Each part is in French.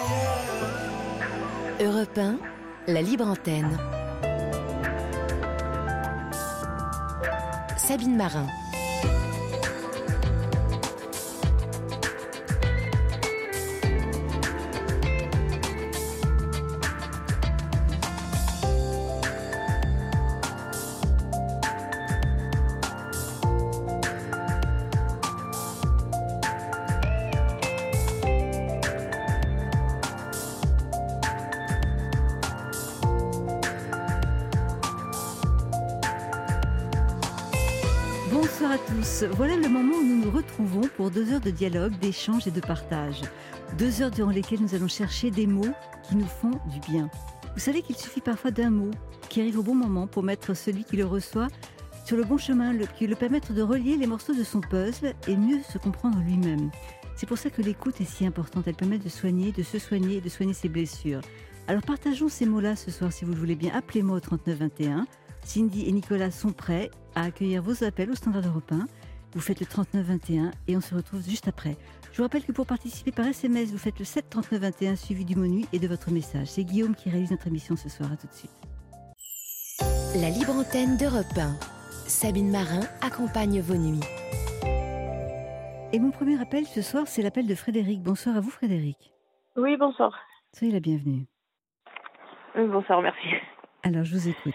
Europe 1, la libre antenne. Sabine Marin. Bonsoir à tous. Voilà le moment où nous nous retrouvons pour 2 heures de dialogue, d'échange et de partage. 2 heures durant lesquelles nous allons chercher des mots qui nous font du bien. Vous savez qu'il suffit parfois d'un mot qui arrive au bon moment pour mettre celui qui le reçoit sur le bon chemin, qui le permettre de relier les morceaux de son puzzle et mieux se comprendre lui-même. C'est pour ça que l'écoute est si importante. Elle permet de soigner, de se soigner et de soigner ses blessures. Alors partageons ces mots-là ce soir si vous le voulez bien. Appelez-moi au 3921. Cindy et Nicolas sont prêts à accueillir vos appels au standard européen. Vous faites le 3921 et on se retrouve juste après. Je vous rappelle que pour participer par SMS, vous faites le 7 39 21 suivi du mot nuit et de votre message. C'est Guillaume qui réalise notre émission ce soir. À tout de suite. La libre antenne d'Europe 1. Sabine Marin accompagne vos nuits. Et mon premier appel ce soir, c'est l'appel de Frédéric. Bonsoir à vous Frédéric. Oui, bonsoir. Soyez la bienvenue. Bonsoir, merci. Alors je vous écoute.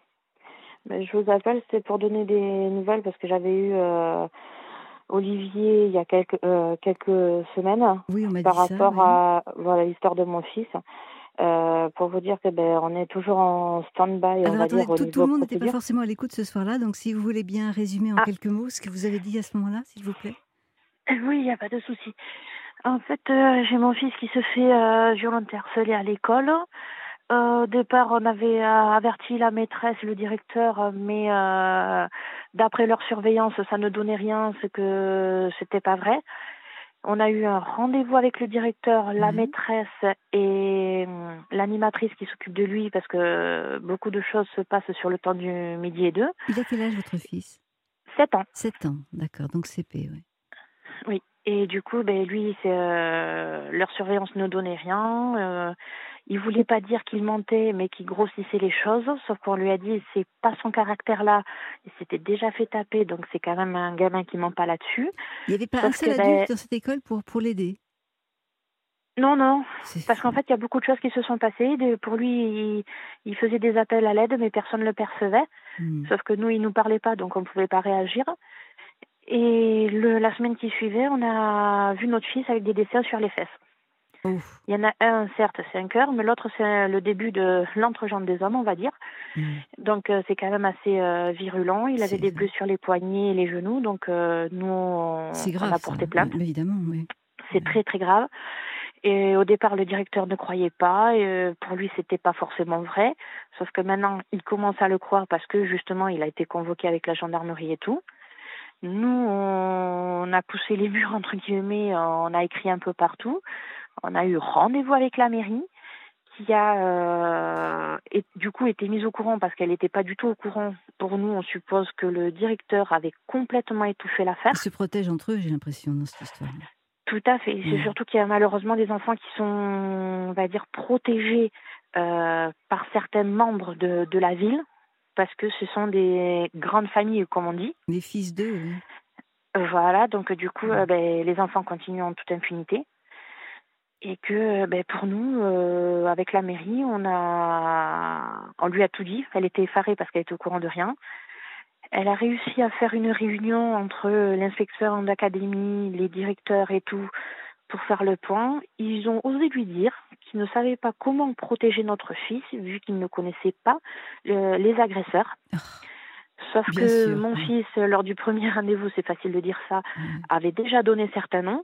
Je vous appelle, c'était pour donner des nouvelles parce que j'avais eu Olivier il y a quelques semaines. Oui, on m'a par dit ça. rapport Oui. à l'histoire de mon fils. Pour vous dire que on est toujours en stand-by, Alors on va attendez, dire, au tout niveau le monde n'était pas procédure. forcément à l'écoute ce soir-là, donc si vous voulez bien résumer en quelques mots ce que vous avez dit à ce moment-là, s'il vous plaît. Oui, il n'y a pas de souci. En fait, j'ai mon fils qui se fait violenter, harceler à l'école. Au départ, on avait averti la maîtresse, le directeur, mais d'après leur surveillance, ça ne donnait rien, c'est que c'était pas vrai. On a eu un rendez-vous avec le directeur, la maîtresse et l'animatrice qui s'occupe de lui parce que beaucoup de choses se passent sur le temps du midi et 2. Il a quel âge votre fils? 7 ans. 7 ans, d'accord, donc CP, oui. Oui. Et du coup, lui, leur surveillance ne donnait rien. Il voulait pas dire qu'il mentait, mais qu'il grossissait les choses. Sauf qu'on lui a dit, c'est pas son caractère-là. Il s'était déjà fait taper, donc c'est quand même un gamin qui ment pas là-dessus. Il n'y avait pas un Sauf seul que, adulte dans cette école pour l'aider? non, C'est parce fou. qu'en fait, il y a beaucoup de choses qui se sont passées. Pour lui, il faisait des appels à l'aide, mais personne ne le percevait. Sauf que nous, il nous parlait pas, donc on ne pouvait pas réagir. Et la semaine qui suivait, on a vu notre fils avec des dessins sur les fesses. Ouf. Il y en a un, certes, c'est un cœur, mais l'autre, c'est le début de l'entrejambe des hommes, on va dire. Donc, c'est quand même assez virulent. Il avait des bleus sur les poignets et les genoux, donc nous, on grave, a porté ça. plainte. Évidemment, oui. C'est très, très grave. Et au départ, le directeur ne croyait pas. Et pour lui, c'était pas forcément vrai. Sauf que maintenant, il commence à le croire parce que, justement, il a été convoqué avec la gendarmerie et tout. Nous, on a poussé les murs, entre guillemets, on a écrit un peu partout. On a eu rendez-vous avec la mairie qui a du coup été mise au courant parce qu'elle n'était pas du tout au courant. Pour nous, on suppose que le directeur avait complètement étouffé l'affaire. Ils se protègent entre eux, j'ai l'impression, dans cette histoire. Tout à fait. C'est surtout qu'il y a malheureusement des enfants qui sont, on va dire, protégés par certains membres de la ville parce que ce sont des grandes familles, comme on dit. Les fils d'eux, oui. Voilà, donc du coup, les enfants continuent en toute impunité. Et que pour nous, avec la mairie, on lui a tout dit. Elle était effarée parce qu'elle était au courant de rien. Elle a réussi à faire une réunion entre l'inspecteur d'académie, les directeurs et tout, pour faire le point. Ils ont osé lui dire qu'ils ne savaient pas comment protéger notre fils, vu qu'ils ne connaissaient pas les agresseurs. Sauf Bien que sûr, mon fils, lors du premier rendez-vous, c'est facile de dire ça, avait déjà donné certains noms.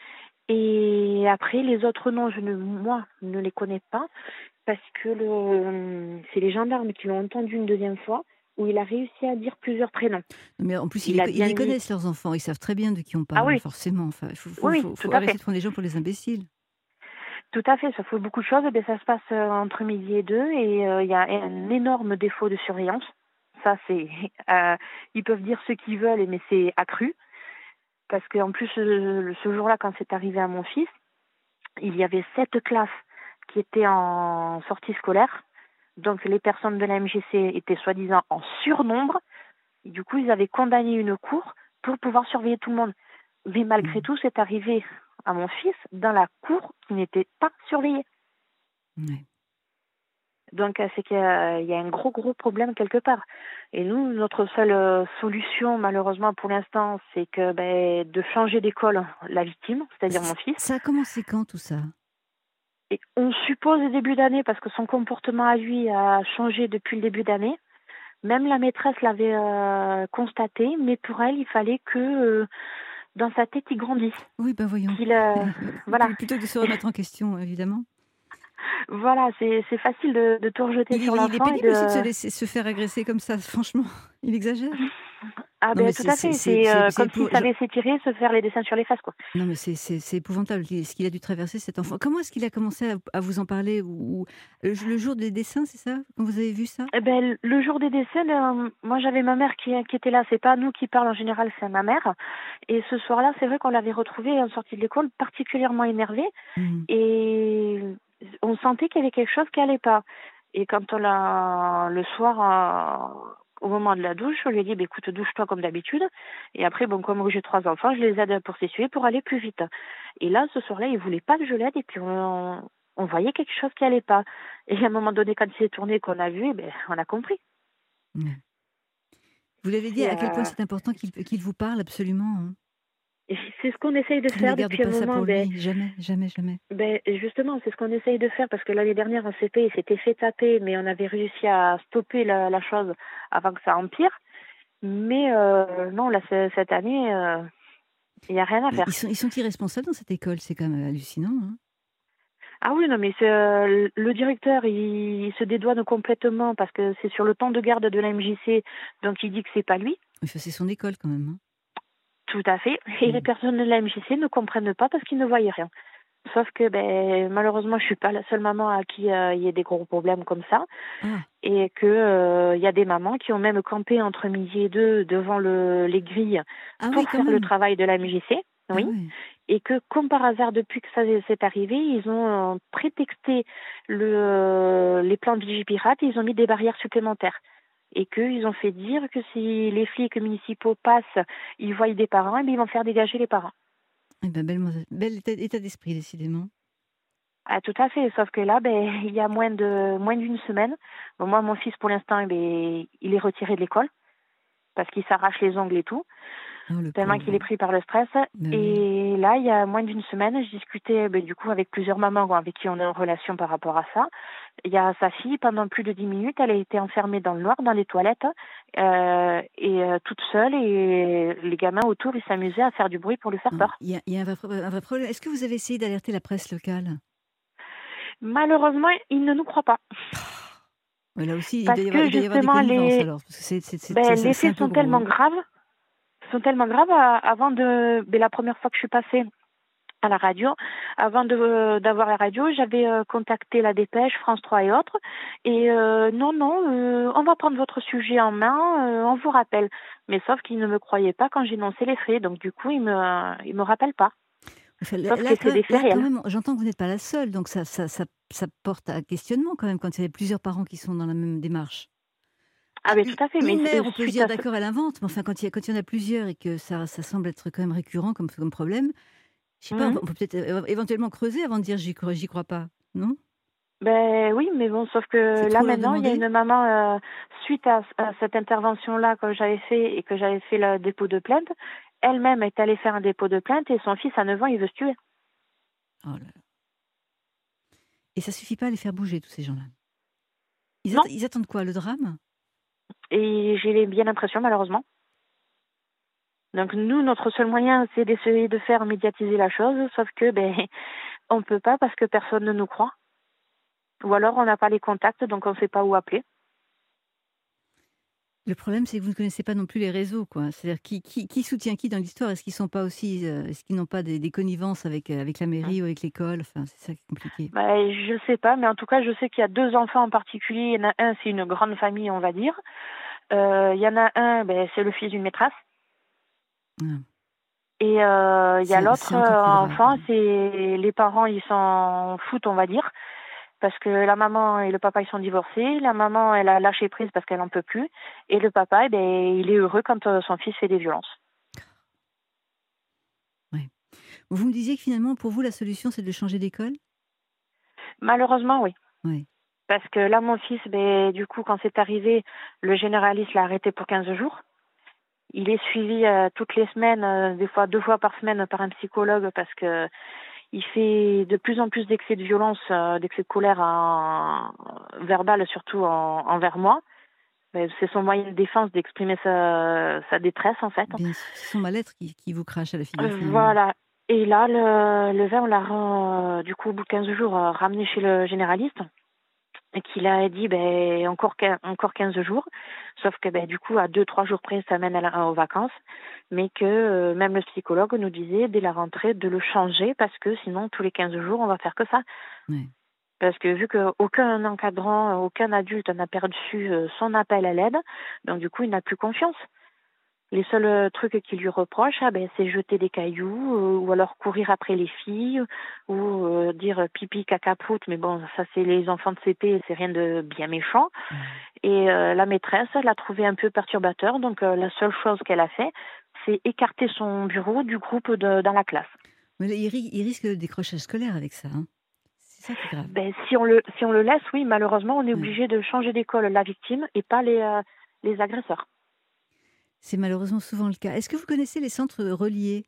Et après, les autres noms, moi, ne les connais pas, parce que c'est les gendarmes qui l'ont entendu une deuxième fois, où il a réussi à dire plusieurs prénoms. Mais en plus, Il ils a bien les dit- connaissent, leurs enfants. Ils savent très bien de qui on parle, Ah oui. forcément. Enfin, il Oui, faut tout à arrêter fait. de prendre les gens pour les imbéciles. Tout à fait, ça fait beaucoup de choses. Ça se passe entre midi et 2, et il y a un énorme défaut de surveillance. Ça, c'est... ils peuvent dire ce qu'ils veulent, mais c'est accru. Parce qu'en plus, ce jour-là, quand c'est arrivé à mon fils, il y avait 7 classes qui étaient en sortie scolaire. Donc les personnes de la MJC étaient soi-disant en surnombre. Du coup, ils avaient condamné une cour pour pouvoir surveiller tout le monde. Mais malgré tout, c'est arrivé à mon fils dans la cour qui n'était pas surveillée. Ouais. Donc, c'est qu'il y a un gros problème quelque part. Et nous, notre seule solution, malheureusement, pour l'instant, c'est que de changer d'école la victime, c'est-à-dire mon fils. Ça a commencé quand tout ça? Et on suppose au début d'année, parce que son comportement à lui a changé depuis le début d'année. Même la maîtresse l'avait constaté, mais pour elle, il fallait que dans sa tête, il grandisse. Oui, voyons. Voilà. Plutôt que de se remettre en question, évidemment. Voilà, c'est facile de tout rejeter sur Il est l'enfant et pénible aussi de se laisser se faire agresser comme ça, franchement. Il exagère. Ah Non, mais tout à fait. C'est comme s'il savait s'étirer, se faire les dessins sur les fesses, quoi. Non, mais c'est épouvantable ce qu'il a dû traverser, cet enfant. Comment est-ce qu'il a commencé à vous en parler ou le jour des dessins, c'est ça? Quand vous avez vu ça? Le jour des dessins, moi j'avais ma mère qui était là. C'est pas nous qui parlons en général, c'est ma mère. Et ce soir-là, c'est vrai qu'on l'avait retrouvé en sortie de l'école particulièrement énervé. Et on sentait qu'il y avait quelque chose qui allait pas. Et quand le soir, au moment de la douche, on lui a dit écoute, douche-toi comme d'habitude. Et après, comme j'ai 3 enfants, je les aide pour s'essuyer pour aller plus vite. Et là, ce soir-là, il voulait pas que je l'aide. Et puis on voyait quelque chose qui allait pas. Et à un moment donné, quand il s'est tourné, qu'on a vu, on a compris. Ouais. Vous l'avez dit à quel point c'est important qu'il vous parle absolument. Hein. Et c'est ce qu'on essaye de faire depuis un moment. Jamais. Justement, c'est ce qu'on essaye de faire parce que l'année dernière en CP, il s'était fait taper, mais on avait réussi à stopper la chose avant que ça empire. Mais non, là, cette année, il n'y a rien à faire. Ils sont irresponsables dans cette école, c'est quand même hallucinant. Hein. Ah oui, non, mais le directeur, il se dédouane complètement parce que c'est sur le temps de garde de la MJC, donc il dit que c'est pas lui. C'est son école quand même. Hein. Tout à fait. Et les personnes de la MJC ne comprennent pas parce qu'ils ne voyaient rien. Sauf que malheureusement, je suis pas la seule maman à qui il y ait des gros problèmes comme ça. Et que il y a des mamans qui ont même campé entre midi et 2 devant les grilles pour faire le travail de la MJC. Oui. Oui. Et que, comme par hasard, depuis que ça s'est arrivé, ils ont prétexté les plans de Vigipirate, ils ont mis des barrières supplémentaires. Et qu'ils ont fait dire que si les flics municipaux passent, ils voient des parents, et ils vont faire dégager les parents. Eh ben, bel état d'esprit, décidément. Ah, tout à fait, sauf que là, il y a moins d'une semaine. Bon, moi, mon fils, pour l'instant, il est retiré de l'école parce qu'il s'arrache les ongles et tout, tellement qu'il est pris par le stress. Et là, il y a moins d'une semaine, je discutais du coup avec plusieurs mamans avec qui on est en relation par rapport à ça. Il y a sa fille, pendant plus de 10 minutes, elle a été enfermée dans le noir, dans les toilettes, toute seule, et les gamins autour, ils s'amusaient à faire du bruit pour lui faire peur. Il y a un vrai problème. Est-ce que vous avez essayé d'alerter la presse locale ? Malheureusement, ils ne nous croient pas. Mais là aussi, parce il doit y avoir des connivences alors. Parce que les faits sont tellement graves. Avant la première fois que je suis passée à la radio, avant d'avoir la radio, j'avais contacté la Dépêche, France 3 et autres. Et on va prendre votre sujet en main, on vous rappelle. Mais sauf qu'ils ne me croyaient pas quand j'énonçais les faits. Donc du coup, ils me rappellent pas. Quand même, j'entends que vous n'êtes pas la seule, donc ça porte à questionnement quand même quand il y a plusieurs parents qui sont dans la même démarche. Ah mais tout à fait. Une mère, on peut se dire d'accord, elle invente, mais enfin quand il y en a plusieurs et que ça semble être quand même récurrent comme problème, je sais pas, on peut peut-être éventuellement creuser avant de dire j'y crois pas, non ? Oui, mais bon, sauf que là maintenant, il y a une maman, suite à cette intervention-là que j'avais fait et que j'avais fait le dépôt de plainte, elle-même est allée faire un dépôt de plainte et son fils à 9 ans, il veut se tuer. Oh là là. Et ça suffit pas à les faire bouger, tous ces gens-là. Ils attendent quoi, le drame ? Et j'ai bien l'impression, malheureusement. Donc nous, notre seul moyen, c'est d'essayer de faire médiatiser la chose, sauf que on peut pas parce que personne ne nous croit. Ou alors on n'a pas les contacts, donc on ne sait pas où appeler. Le problème, c'est que vous ne connaissez pas non plus les réseaux, quoi. C'est-à-dire qui soutient qui dans l'histoire ? Est-ce qu'ils sont pas aussi, est-ce qu'ils n'ont pas des connivences avec la mairie ou avec l'école ? Enfin, c'est ça qui est compliqué. Je ne sais pas, mais en tout cas, je sais qu'il y a 2 enfants en particulier. Il y en a un, c'est une grande famille, on va dire. Il y en a un, c'est le fils d'une maîtresse. Et il y a l'autre C'est encore plus grave. enfant, c'est les parents, ils s'en foutent, on va dire, parce que la maman et le papa, ils sont divorcés. La maman, elle a lâché prise parce qu'elle en peut plus. Et le papa, eh ben, il est heureux quand son fils fait des violences. Ouais. Vous me disiez que finalement, pour vous, la solution, c'est de le changer d'école? Malheureusement, oui. Oui. Parce que là, mon fils, ben, du coup, quand c'est arrivé, le généraliste l'a arrêté pour 15 jours. Il est suivi toutes les semaines, des fois 2 fois par semaine par un psychologue parce que il fait de plus en plus d'excès de violence, d'excès de colère verbale, surtout envers moi. C'est son moyen de défense d'exprimer sa détresse, en fait. Bien sûr, c'est son mal-être qui vous crache à la figure, finalement. Voilà. Et là, le verre, on l'a, du coup, au bout de 15 jours, ramené chez le généraliste. Et qu'il a dit encore 15 jours, sauf que du coup à 2-3 jours près ça mène aux vacances, mais que même le psychologue nous disait dès la rentrée de le changer parce que sinon tous les 15 jours on va faire que ça. Ouais. Parce que vu qu'aucun encadrant, aucun adulte n'a perçu son appel à l'aide, donc du coup il n'a plus confiance. Les seuls trucs qu'il lui reproche, c'est jeter des cailloux ou alors courir après les filles ou dire pipi, caca, prout. Mais bon, ça c'est les enfants de CP, c'est rien de bien méchant. Et la maîtresse l'a trouvé un peu perturbateur, donc la seule chose qu'elle a fait, c'est écarter son bureau du groupe dans la classe. Mais là, il risque le décrochage scolaire avec ça, hein. C'est ça qui est grave. Si on le laisse, oui, malheureusement, on est Ouais. obligé de changer d'école la victime et pas les agresseurs. C'est malheureusement souvent le cas. Est-ce que vous connaissez les centres reliés?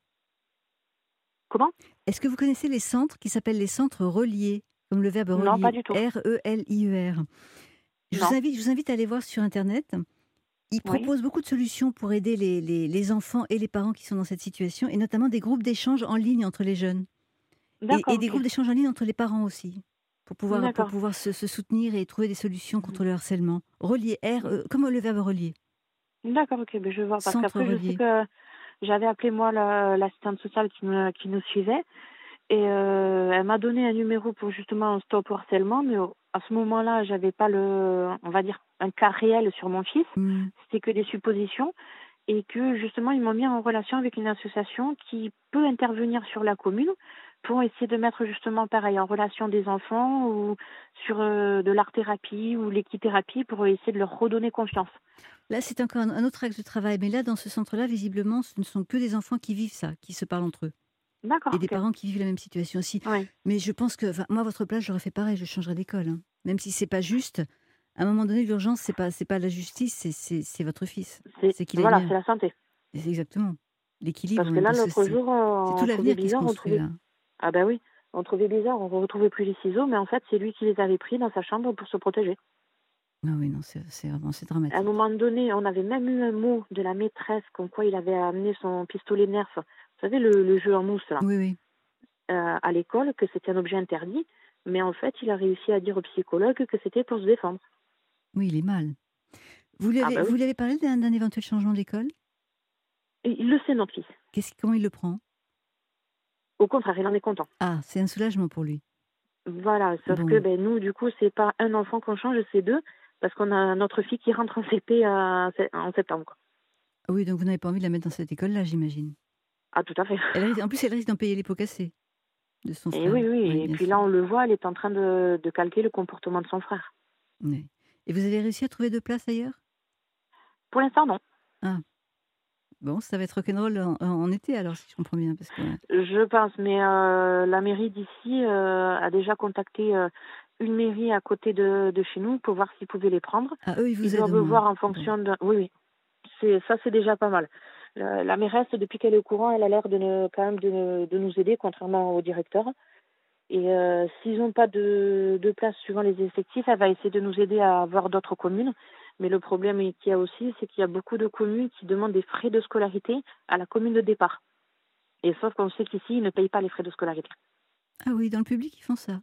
Comment? Est-ce que vous connaissez les centres qui s'appellent les centres reliés, comme le verbe Non, pas relier, du tout. R-E-L-I-E-R? Non. Je vous invite à aller voir sur internet. Ils Oui. proposent beaucoup de solutions pour aider les enfants et les parents qui sont dans cette situation, et notamment des groupes d'échange en ligne entre les jeunes. Et D'accord, des ok. groupes d'échange en ligne entre les parents aussi, pour D'accord. pouvoir se soutenir et trouver des solutions Mhm. contre le harcèlement. Relier, comme le verbe relier. D'accord, ok, je vais voir. Parce Centre qu'après, je sais relié. que j'avais appelé moi l'assistante sociale qui nous suivait. Et elle m'a donné un numéro pour justement un stop au harcèlement, mais à ce moment-là, j'avais pas on va dire, un cas réel sur mon fils. Mmh. C'était que des suppositions. Et que justement, ils m'ont mis en relation avec une association qui peut intervenir sur la commune pour essayer de mettre justement pareil en relation des enfants ou sur de l'art-thérapie ou l'équithérapie pour essayer de leur redonner confiance. Là, c'est encore un autre axe de travail, mais là, dans ce centre-là, visiblement, ce ne sont que des enfants qui vivent ça, qui se parlent entre eux, D'accord, et des ok. parents qui vivent la même situation aussi. Oui. Mais je pense que, enfin, moi, à votre place, j'aurais fait pareil, je changerais d'école, hein. Même si c'est pas juste, à un moment donné, l'urgence, c'est pas la justice, c'est votre fils. C'est qu'il aille Voilà, c'est bien. la santé. Et c'est exactement. L'équilibre Parce que même, là, parce que l'autre jour, c'est tout on trouvait l'avenir qui se bizarre, construit là. ah ben oui, on trouvait bizarre, on ne retrouvait plus les ciseaux, mais en fait, c'est lui qui les avait pris dans sa chambre pour se protéger. Ah oui, non, c'est vraiment, c'est À un dramatique. moment donné, on avait même eu un mot de la maîtresse comme quoi il avait amené son pistolet Nerf, vous savez, le jeu en mousse là, Oui, oui. à l'école, que c'était un objet interdit, mais en fait, il a réussi à dire au psychologue que c'était pour se défendre. Oui, il est mal. Ah bah Vous oui, lui avez parlé d'un éventuel changement d'école? et il le sait, notre fils. Comment il le prend? Au contraire, il en est content. Ah, c'est un soulagement pour lui. Voilà, sauf que Bon. nous, du coup, c'est pas un enfant qu'on change, c'est deux, parce qu'on a notre fille qui rentre en CP en septembre, quoi. Oui, donc vous n'avez pas envie de la mettre dans cette école-là, j'imagine? Ah, tout à fait. En plus, elle risque d'en payer les pots cassés, de son Et frère. oui, oui, Oui, et bien puis sûr. là, on le voit, elle est en train de calquer le comportement de son frère. Oui. Et vous avez réussi à trouver de place ailleurs? Pour l'instant, non. Ah, bon, ça va être rock'n'roll en été alors, si je comprends bien, parce que Je pense, mais la mairie d'ici a déjà contacté une mairie à côté de chez nous pour voir s'ils pouvaient les prendre. ah, eux, ils Ils vous aident au doivent moins. voir en Bon. fonction de... Oui, oui, c'est déjà pas mal. La mairesse, depuis qu'elle est au courant, elle a l'air quand même de nous aider, contrairement au directeur. Et s'ils n'ont pas de place suivant les effectifs, elle va essayer de nous aider à avoir d'autres communes. Mais le problème qu'il y a aussi, c'est qu'il y a beaucoup de communes qui demandent des frais de scolarité à la commune de départ. Et sauf qu'on sait qu'ici, ils ne payent pas les frais de scolarité. Ah oui, dans le public, ils font ça?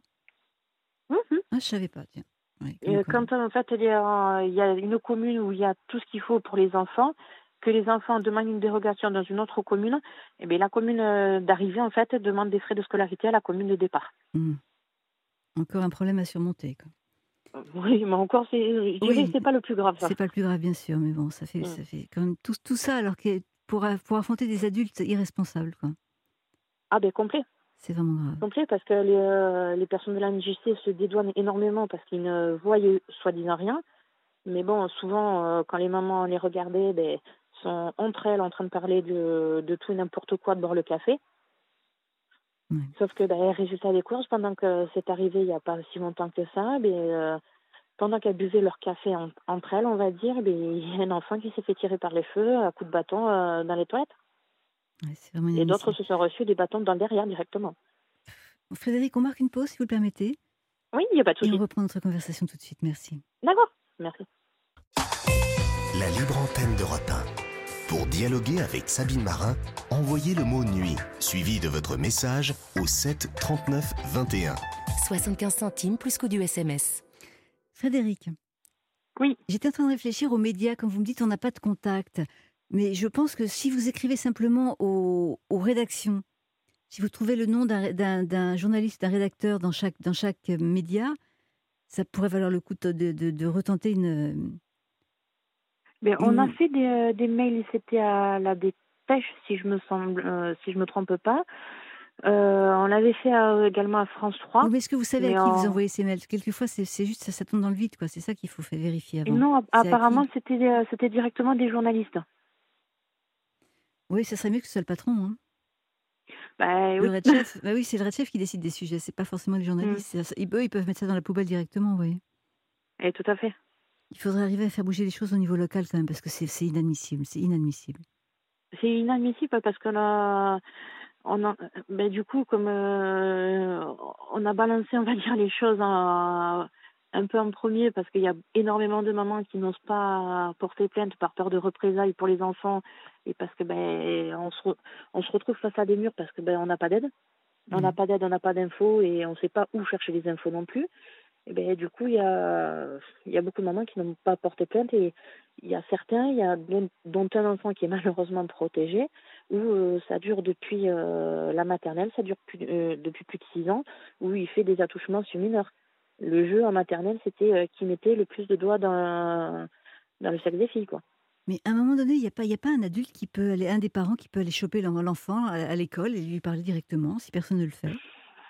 Mhm. Ah, je savais pas, tiens. Oui, comme Et quoi. quand en fait il y a une commune où il y a tout ce qu'il faut pour les enfants, que les enfants demandent une dérogation dans une autre commune, et bien la commune d'arrivée en fait demande des frais de scolarité à la commune de départ. Mmh. Encore un problème à surmonter, quoi. Oui, mais encore, je dirais que Oui, c'est pas le plus grave ça. c'est pas le plus grave, bien sûr, mais bon, Mm. ça fait quand même tout ça, alors que pour affronter des adultes irresponsables, quoi. Ah ben complet, C'est vraiment grave. complet, parce que les personnes de la MJC se dédouanent énormément parce qu'ils ne voient soi-disant rien. Mais bon, souvent, quand les mamans les regardaient, ben, sont entre elles en train de parler de tout et n'importe quoi de boire le café. Ouais. Sauf que ben, résultat des courses, pendant que c'est arrivé il n'y a pas si longtemps que ça, ben, pendant qu'elles buvaient leur café entre elles, on va dire, ben, il y a un enfant qui s'est fait tirer par les cheveux à coups de bâton dans les toilettes. Ouais, c'est vraiment Et d'autres inadmissible. se sont reçus des bâtons dans le derrière directement. Bon, Frédéric, on marque une pause, si vous le permettez, Oui, il n'y a pas de et on souci. reprend notre conversation tout de suite. Merci. D'accord, merci. La libre antenne d'Europe 1. Pour dialoguer avec Sabine Marin, envoyez le mot nuit, suivi de votre message au 7 39 21. 75 centimes plus coût du SMS. Frédéric, Oui, j'étais en train de réfléchir aux médias. Comme vous me dites, on n'a pas de contact. Mais je pense que si vous écrivez simplement aux rédactions, si vous trouvez le nom d'un journaliste, d'un rédacteur dans chaque média, ça pourrait valoir le coup de retenter mais on a une... fait des mails, c'était à la dépêche, si je me trompe pas. On l'avait fait également à France 3, Oui, mais est-ce que vous savez à mais qui vous envoyez ces mails? Quelquefois, c'est juste ça tombe dans le vide, quoi. C'est ça qu'il faut faire vérifier avant. non, C'est à qui? apparemment c'était directement des journalistes. Oui, ça serait mieux que ce soit le patron, hein. Bah Le oui. red chef, bah oui, c'est le red chef qui décide des sujets, c'est pas forcément les Mm. journalistes. Eux, ils peuvent mettre ça dans la poubelle directement, vous voyez. Et tout à fait. Il faudrait arriver à faire bouger les choses au niveau local quand même, parce que c'est inadmissible, c'est inadmissible. C'est inadmissible parce que là, ben, du coup, comme on a balancé, on va dire, les choses un peu en premier, parce qu'il y a énormément de mamans qui n'osent pas porter plainte par peur de représailles pour les enfants, et parce que ben on se retrouve face à des murs parce que ben on n'a pas d'aide. On n'a Mm. pas d'aide, on n'a pas d'infos et on ne sait pas où chercher les infos non plus. Et ben, du coup, il y a beaucoup de mamans qui n'ont pas porté plainte et il y a certains, dont un enfant qui est malheureusement protégé, où ça dure depuis la maternelle, ça dure depuis plus de 6 ans, où il fait des attouchements sur mineurs. Le jeu en maternelle, c'était qui mettait le plus de doigts dans le sexe des filles, quoi. Mais à un moment donné, il y a pas un adulte qui peut aller, un des parents qui peut aller choper l'enfant à l'école et lui parler directement, si personne ne le fait.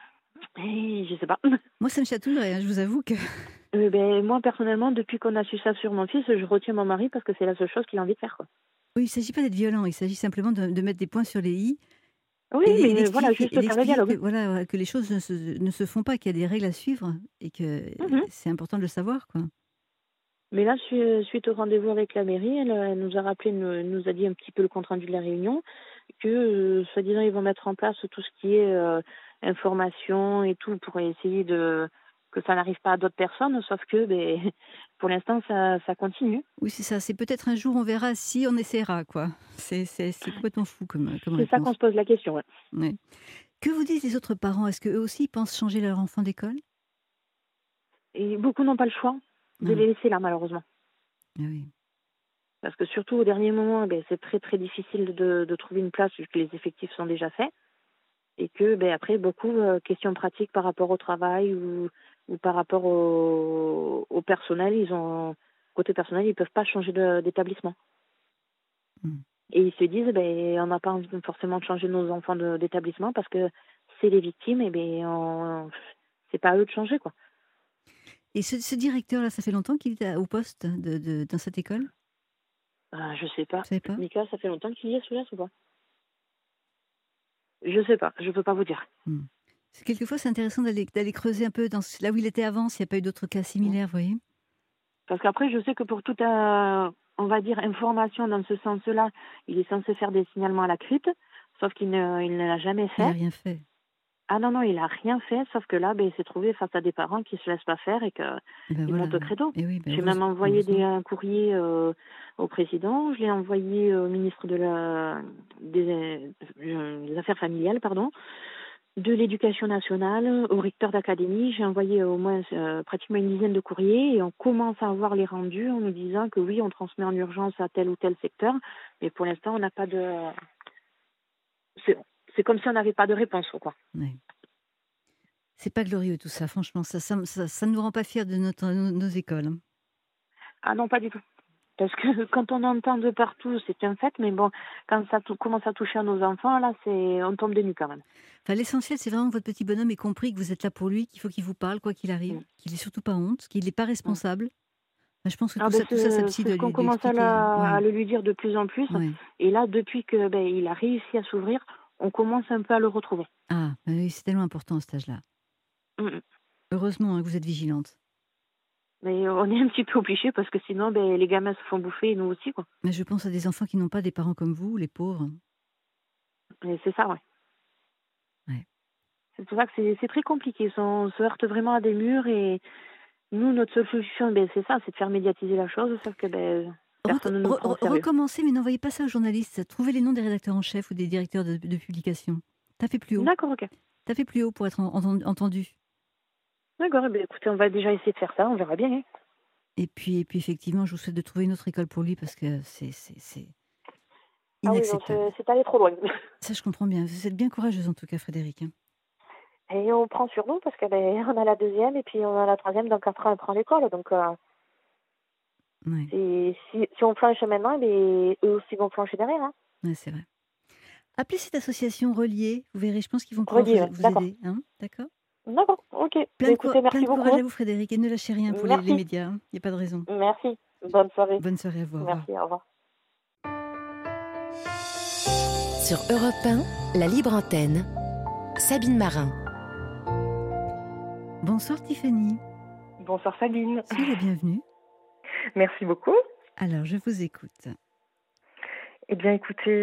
Et je sais pas. Moi, ça me chatouillerait, hein, je vous avoue que... Ben, moi, personnellement, depuis qu'on a su ça sur mon fils, je retiens mon mari parce que c'est la seule chose qu'il a envie de faire, quoi. Oui, il ne s'agit pas d'être violent, il s'agit simplement de mettre des points sur les i Oui, mais voilà, juste faire le d'expliquer que, dialogue. voilà, que les choses ne se font pas, qu'il y a des règles à suivre et que Mhm. c'est important de le savoir, quoi. Mais là, suite au rendez-vous avec la mairie, elle nous a rappelé, nous a dit un petit peu le compte-rendu de la réunion, que, soi-disant, ils vont mettre en place tout ce qui est information et tout pour essayer que ça n'arrive pas à d'autres personnes, sauf que, ben, pour l'instant, ça continue. Oui, c'est ça. C'est peut-être un jour, on verra si on essaiera, quoi. C'est complètement fou comme C'est ça qu'on réponse. se pose la question, ouais. Ouais. Que vous disent les autres parents? Est-ce qu'eux aussi pensent changer leur enfant d'école? Et beaucoup n'ont pas le choix de Ah, les laisser là, malheureusement. ah oui. Parce que surtout au dernier moment, ben, c'est très très difficile de trouver une place vu que les effectifs sont déjà faits. Et que ben, après, beaucoup questions pratiques par rapport au travail ou par rapport au personnel, côté personnel, ils ne peuvent pas changer d'établissement. Mm. Et ils se disent, ben, on n'a pas envie forcément de changer nos enfants d'établissement parce que c'est les victimes, et ben, c'est pas à eux de changer, quoi. Et ce directeur-là, ça fait longtemps qu'il est au poste dans cette école? Je sais pas. Vous savez pas? Mika, ça fait longtemps qu'il y est celui-là ou pas? Je sais pas, je peux pas vous dire. Mm. Quelquefois, c'est intéressant d'aller creuser un peu là où il était avant, s'il n'y a pas eu d'autres cas similaires, vous voyez? Parce qu'après, je sais que pour toute, on va dire, information dans ce sens-là, il est censé faire des signalements à la CRIT, sauf il ne l'a jamais Il n'a fait. rien fait. Ah non, non, il a rien fait, sauf que là, ben, il s'est trouvé face à des parents qui se laissent pas faire et Et ben qu'ils voilà. montent au credo. Et oui, ben J'ai même envoyé heureusement. un courrier au président, je l'ai envoyé au ministre des Affaires familiales, pardon, de l'Éducation nationale, au recteur d'académie. J'ai envoyé au moins pratiquement une dizaine de courriers et on commence à avoir les rendus en nous disant que oui, on transmet en urgence à tel ou tel secteur, mais pour l'instant, on n'a pas de... C'est comme si on n'avait pas de réponse, quoi. Ouais. C'est pas glorieux tout ça, franchement. Ça ne nous rend pas fiers de nos écoles, hein. Ah non, pas du tout. Parce que quand on entend de partout, c'est un fait, mais bon, quand ça commence à toucher à nos enfants, là, on tombe des nues quand même. Enfin, l'essentiel, c'est vraiment que votre petit bonhomme ait compris que vous êtes là pour lui, qu'il faut qu'il vous parle, quoi qu'il arrive, Mm. qu'il n'ait surtout pas honte, qu'il n'est pas Mm. responsable. Enfin, je pense que Ah ben, tout ça, sa psy c'est ce doit qu'on lui commence expliquer. à Oui, le lui dire de plus en plus. oui. Et là, depuis que il a réussi à s'ouvrir, on commence un peu à le retrouver. Ah, bah oui, c'est tellement important à cet âge-là. Mm, mm. Heureusement que vous êtes vigilante. Mais on est un petit peu obligé parce que sinon, les gamins se font bouffer et nous aussi, quoi. Mais je pense à des enfants qui n'ont pas des parents comme vous, les pauvres. Et c'est ça, ouais. Ouais. C'est pour ça que c'est très compliqué. On se heurte vraiment à des murs et nous, notre seule solution, c'est ça, c'est de faire médiatiser la chose, sauf que personne ne nous prend au sérieux. Recommencez, mais n'envoyez pas ça aux journalistes. Trouvez les noms des rédacteurs en chef ou des directeurs de publication. Tapez plus haut. D'accord, ok. Tapez plus haut pour être entendu. D'accord, écoutez, on va déjà essayer de faire ça, on verra bien. Hein. Et puis effectivement, je vous souhaite de trouver une autre école pour lui parce que c'est Ah oui, non, inacceptable. c'est allé trop loin. Ça, je comprends bien. Vous êtes bien courageuse en tout cas, Frédéric. Et on prend sur nous parce que on a la deuxième et puis on a la troisième dans 4 ans, elle prend l'école. Donc Ouais, si on flanche maintenant, eux aussi vont flancher derrière. Hein. ouais, c'est vrai. Appelez cette association Reliée. Vous verrez, je pense qu'ils vont pouvoir Relié, ouais, vous d'accord. aider. Hein, d'accord. D'accord, ok. Plein Écoutez, merci de courage beaucoup. à vous, Frédéric. Et ne lâchez rien pour les Merci. médias. Il n'y a pas de raison. Merci. Bonne soirée. Bonne soirée à vous. Au revoir. Merci, au revoir. Sur Europe 1, la libre antenne. Sabine Marin. Bonsoir Tiffany. Bonsoir Sabine. Soyez la bienvenue. Merci beaucoup. Alors, je vous écoute. Eh bien, écoutez,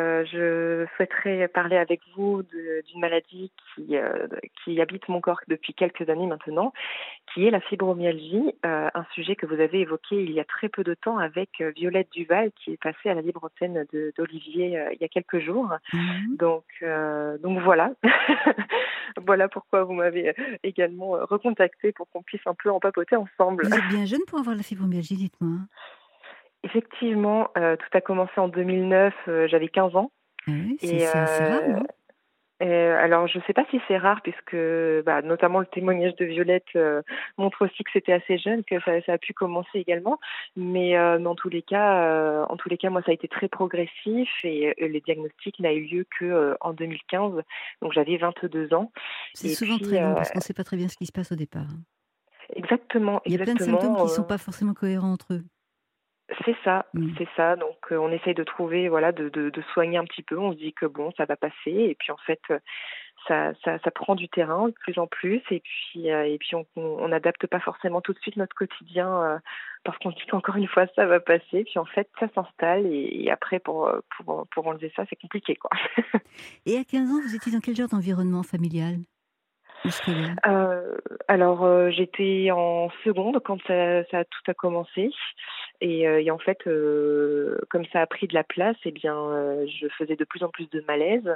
je souhaiterais parler avec vous d'une maladie qui habite mon corps depuis quelques années maintenant, qui est la fibromyalgie, un sujet que vous avez évoqué il y a très peu de temps avec Violette Duval, qui est passée à la libre antenne d'Olivier il y a quelques jours. Mhm. Donc voilà. Voilà pourquoi vous m'avez également recontacté pour qu'on puisse un peu en papoter ensemble. Vous êtes bien jeune pour avoir la fibromyalgie, dites-moi. Effectivement, tout a commencé en 2009, j'avais 15 ans. Ah oui, Et, c'est assez rare, non? alors, je ne sais pas si c'est rare, puisque notamment le témoignage de Violette montre aussi que c'était assez jeune, que ça a pu commencer également. Mais en tous les cas, moi, ça a été très progressif et le diagnostic n'a eu lieu que en 2015. Donc, j'avais 22 ans. C'est Et souvent puis, très long parce qu'on ne sait pas très bien ce qui se passe au départ. Exactement. Il y a plein de symptômes qui ne sont pas forcément cohérents entre eux. C'est ça, Mm. c'est ça. Donc on essaye de trouver, voilà, de soigner un petit peu. On se dit que bon, ça va passer. Et puis en fait, ça prend du terrain de plus en plus. Et puis on n'adapte pas forcément tout de suite notre quotidien parce qu'on se dit qu'encore une fois, ça va passer. Puis en fait, ça s'installe. Et après, pour enlever ça, c'est compliqué, quoi. Et à 15 ans, vous étiez dans quel genre d'environnement familial ou scolaire? Alors, j'étais en seconde quand tout a commencé. Et en fait, comme ça a pris de la place, eh bien, je faisais de plus en plus de malaise.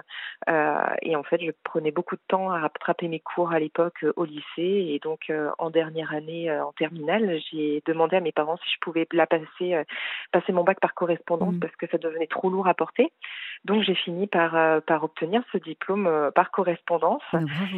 Et en fait, je prenais beaucoup de temps à rattraper mes cours à l'époque au lycée. Et donc, en dernière année, en terminale, j'ai demandé à mes parents si je pouvais passer mon bac par correspondance parce que ça devenait trop lourd à porter. Donc, j'ai fini par obtenir ce diplôme par correspondance. Ah, bravo,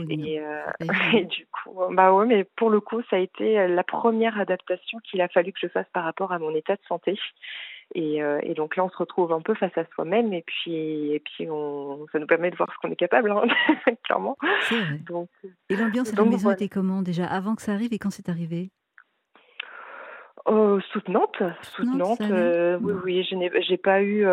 Et du coup, ouais, mais pour le coup, ça a été la première adaptation qu'il a fallu que je fasse par rapport à mon état de santé. Et donc là, on se retrouve un peu face à soi-même, et puis ça nous permet de voir ce qu'on est capable, hein, clairement. C'est vrai. Donc, et l'ambiance à la maison était comment déjà avant que ça arrive et quand c'est arrivé? Soutenante. Oui, j'ai pas eu,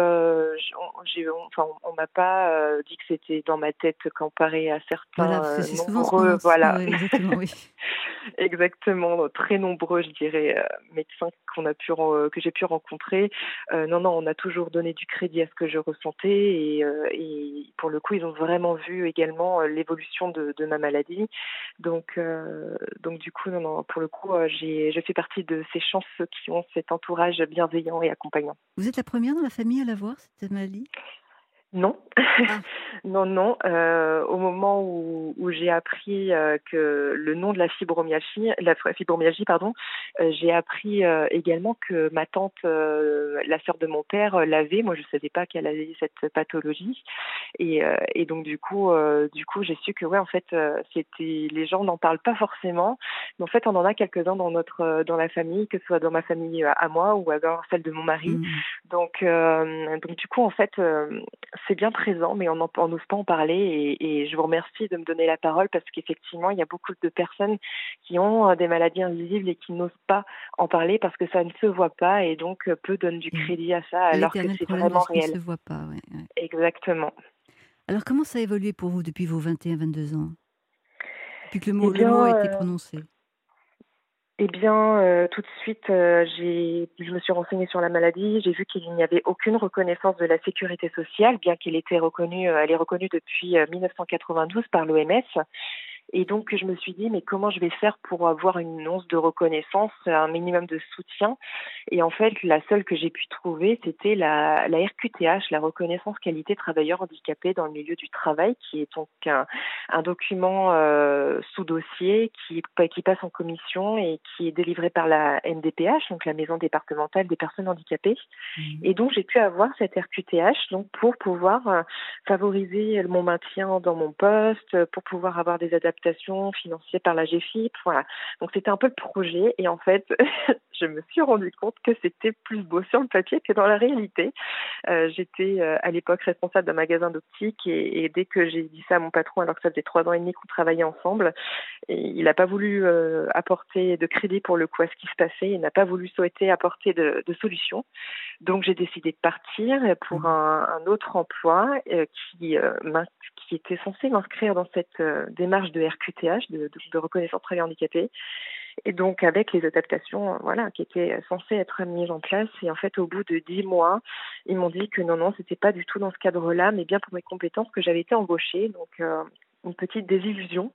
on m'a pas dit que c'était dans ma tête comparé à certains voilà, c'est souvent nombreux, voilà. Ouais, exactement, oui. Exactement, très nombreux, je dirais, médecins que j'ai pu rencontrer. Non, on a toujours donné du crédit à ce que je ressentais et pour le coup, ils ont vraiment vu également l'évolution de ma maladie. Donc du coup, non, pour le coup, je fais partie de ces chanceux qui ont cet entourage bienveillant et accompagnant. Vous êtes la première dans la famille à l'avoir, cette maladie? Non, Ah. non. Au moment où j'ai appris que le nom de la fibromyalgie, pardon, j'ai appris également que ma tante, la sœur de mon père, l'avait. Moi, je savais pas qu'elle avait cette pathologie, et donc du coup, j'ai su que ouais, en fait, les gens n'en parlent pas forcément, Mais en fait, on en a quelques-uns dans la famille, que ce soit dans ma famille à moi ou alors celle de mon mari. Donc du coup, en fait, c'est bien présent, mais on n'ose pas en parler. Et je vous remercie de me donner la parole parce qu'effectivement, il y a beaucoup de personnes qui ont des maladies invisibles et qui n'osent pas en parler parce que ça ne se voit pas et donc peu donnent du crédit à ça alors que l'éternel c'est problème de vraiment ce qui ne réel. se voit pas. Ouais. Exactement. Alors, comment ça a évolué pour vous depuis vos 21-22 ans? Depuis que Eh le mot a été bien, prononcé? tout de suite, je me suis renseignée sur la maladie. J'ai vu qu'il n'y avait aucune reconnaissance de la sécurité sociale, bien qu'elle était reconnue, elle est reconnue depuis 1992 par l'OMS. Et donc, je me suis dit, mais comment je vais faire pour avoir une once de reconnaissance, un minimum de soutien? Et en fait, la seule que j'ai pu trouver, c'était la RQTH, la reconnaissance qualité travailleur handicapé dans le milieu du travail, qui est donc un document sous dossier qui passe en commission et qui est délivré par la MDPH, donc la Maison départementale des personnes handicapées. Et donc, j'ai pu avoir cette RQTH donc pour pouvoir favoriser mon maintien dans mon poste, pour pouvoir avoir des adaptations financées par la GFIP. Voilà. Donc, c'était un peu le projet. Et en fait, je me suis rendu compte que c'était plus beau sur le papier que dans la réalité. J'étais à l'époque responsable d'un magasin d'optique et dès que j'ai dit ça à mon patron, alors que ça faisait 3 ans et demi qu'on travaillait ensemble, et il n'a pas voulu apporter de crédit pour le coup à ce qui se passait. Il n'a pas voulu souhaiter apporter de solutions. Donc, j'ai décidé de partir pour un autre emploi qui était censé m'inscrire dans cette démarche de RQTH, de reconnaissance travailleur handicapé. Et donc, avec les adaptations qui étaient censées être mises en place. Et en fait, au bout de 10 mois, ils m'ont dit que non, c'était pas du tout dans ce cadre-là, mais bien pour mes compétences que j'avais été embauchée. Donc, une petite désillusion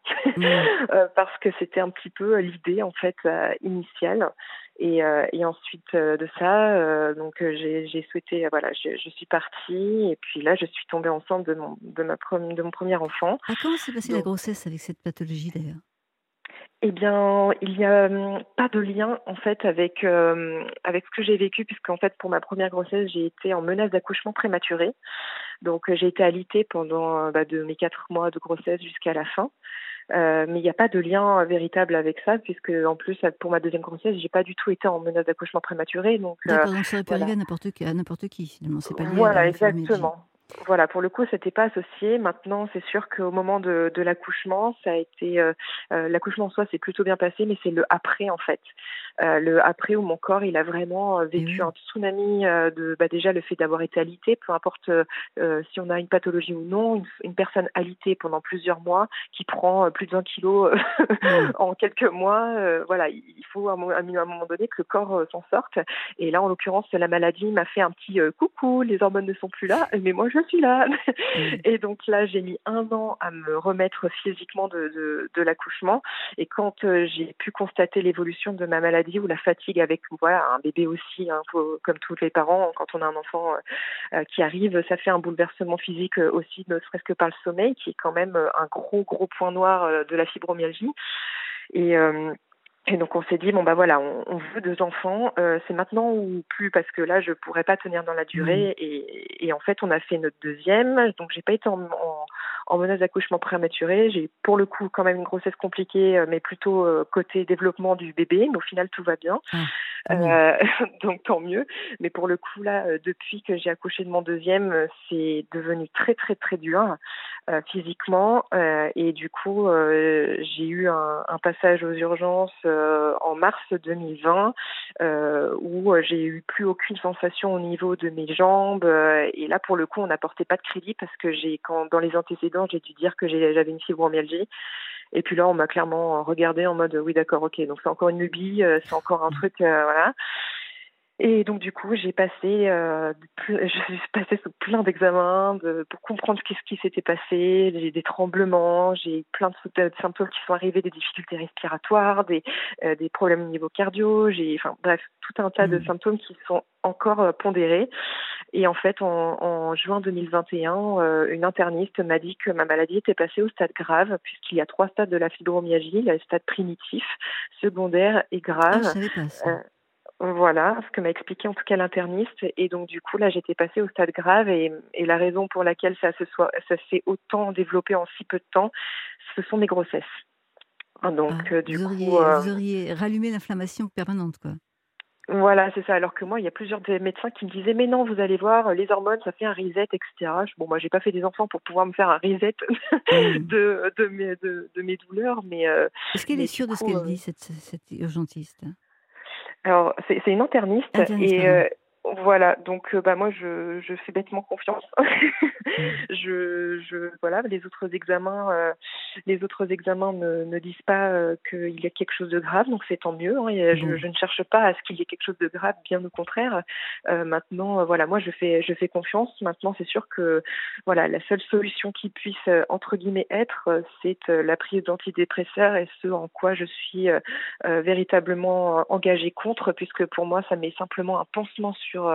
parce que c'était un petit peu l'idée en fait initiale. Et ensuite de ça, j'ai souhaité, je suis partie et puis là, je suis tombée enceinte de mon premier enfant. Comment s'est passée la grossesse avec cette pathologie d'ailleurs? Eh bien, il n'y a pas de lien en fait avec ce que j'ai vécu, puisqu'en fait pour ma première grossesse, j'ai été en menace d'accouchement prématuré. Donc j'ai été alitée pendant de mes 4 mois de grossesse jusqu'à la fin. Mais il n'y a pas de lien véritable avec ça, puisque en plus pour ma deuxième grossesse, j'ai pas du tout été en menace d'accouchement prématuré. Donc D'accord, donc ça aurait pu voilà. arriver à n'importe qui finalement, c'est pas lié à Voilà, la fibromyalgie. exactement. Voilà, pour le coup, c'était pas associé. Maintenant, c'est sûr qu'au moment de l'accouchement, ça a été l'accouchement en soi s'est plutôt bien passé, mais c'est le après en fait, le après où mon corps il a vraiment vécu un tsunami déjà le fait d'avoir été alité, peu importe si on a une pathologie ou non, une personne alitée pendant plusieurs mois qui prend plus de 20 kilos en quelques mois, il faut à un moment donné que le corps s'en sorte. Et là, en l'occurrence, la maladie m'a fait un petit coucou, les hormones ne sont plus là, mais moi je suis là. Et donc là, j'ai mis 1 an à me remettre physiquement de l'accouchement. Et quand j'ai pu constater l'évolution de ma maladie ou la fatigue avec un bébé aussi, comme tous les parents, quand on a un enfant qui arrive, ça fait un bouleversement physique aussi, ne serait-ce que par le sommeil, qui est quand même un gros point noir de la fibromyalgie. Et donc on s'est dit on veut 2 enfants, c'est maintenant ou plus, parce que là je pourrais pas tenir dans la durée. Et en fait on a fait notre deuxième, donc j'ai pas été en menace d'accouchement prématuré. J'ai pour le coup quand même une grossesse compliquée, mais plutôt côté développement du bébé, mais au final tout va bien. Donc tant mieux. Mais pour le coup là, depuis que j'ai accouché de mon deuxième, c'est devenu très très très dur physiquement, et du coup j'ai eu un passage aux urgences en mars 2020 où j'ai eu plus aucune sensation au niveau de mes jambes, et là pour le coup on n'apportait pas de crédit parce que dans les antécédents j'ai dû dire que j'avais une fibromyalgie. Et puis là, on m'a clairement regardé en mode oui, d'accord, ok, donc c'est encore une lubie, c'est encore un truc, voilà. Et donc du coup, je suis passée sous plein d'examens pour comprendre qu'est-ce qui s'était passé. J'ai des tremblements, j'ai plein de symptômes qui sont arrivés, des difficultés respiratoires, des problèmes au niveau cardio, bref, tout un tas de symptômes qui sont encore pondérés. Et en fait, en juin 2021, une interniste m'a dit que ma maladie était passée au stade grave, puisqu'il y a 3 stades de la fibromyalgie, le stade primitif, secondaire et grave. Je savais pas ça. Voilà, ce que m'a expliqué en tout cas l'interniste. Et donc du coup là j'étais passée au stade grave, et la raison pour laquelle ça s'est autant développé en si peu de temps, ce sont mes grossesses. Ah, Donc, du coup, vous auriez rallumé l'inflammation permanente, quoi. voilà, c'est ça. Alors que moi, il y a plusieurs des médecins qui me disaient: «Mais non, vous allez voir, les hormones, ça fait un reset et cetera». Bon, moi, j'ai pas fait des enfants pour pouvoir me faire un reset Mmh. de mes douleurs, Est-ce qu'elle est mais du sûre de ce coup, qu'elle dit, cette urgentiste? alors, c'est une interniste Interniste, et pardon. voilà, donc moi, je fais bêtement confiance. Mmh. Voilà, les autres examens ne disent pas, qu'il y a quelque chose de grave, donc c'est tant mieux, hein, et je Bon, je ne cherche pas à ce qu'il y ait quelque chose de grave, bien au contraire. Maintenant, voilà, moi, je fais confiance. Maintenant, c'est sûr que, voilà, la seule solution qui puisse, entre guillemets, être, c'est, la prise d'antidépresseurs, et ce en quoi je suis, véritablement engagée contre, puisque pour moi, ça met simplement un pansement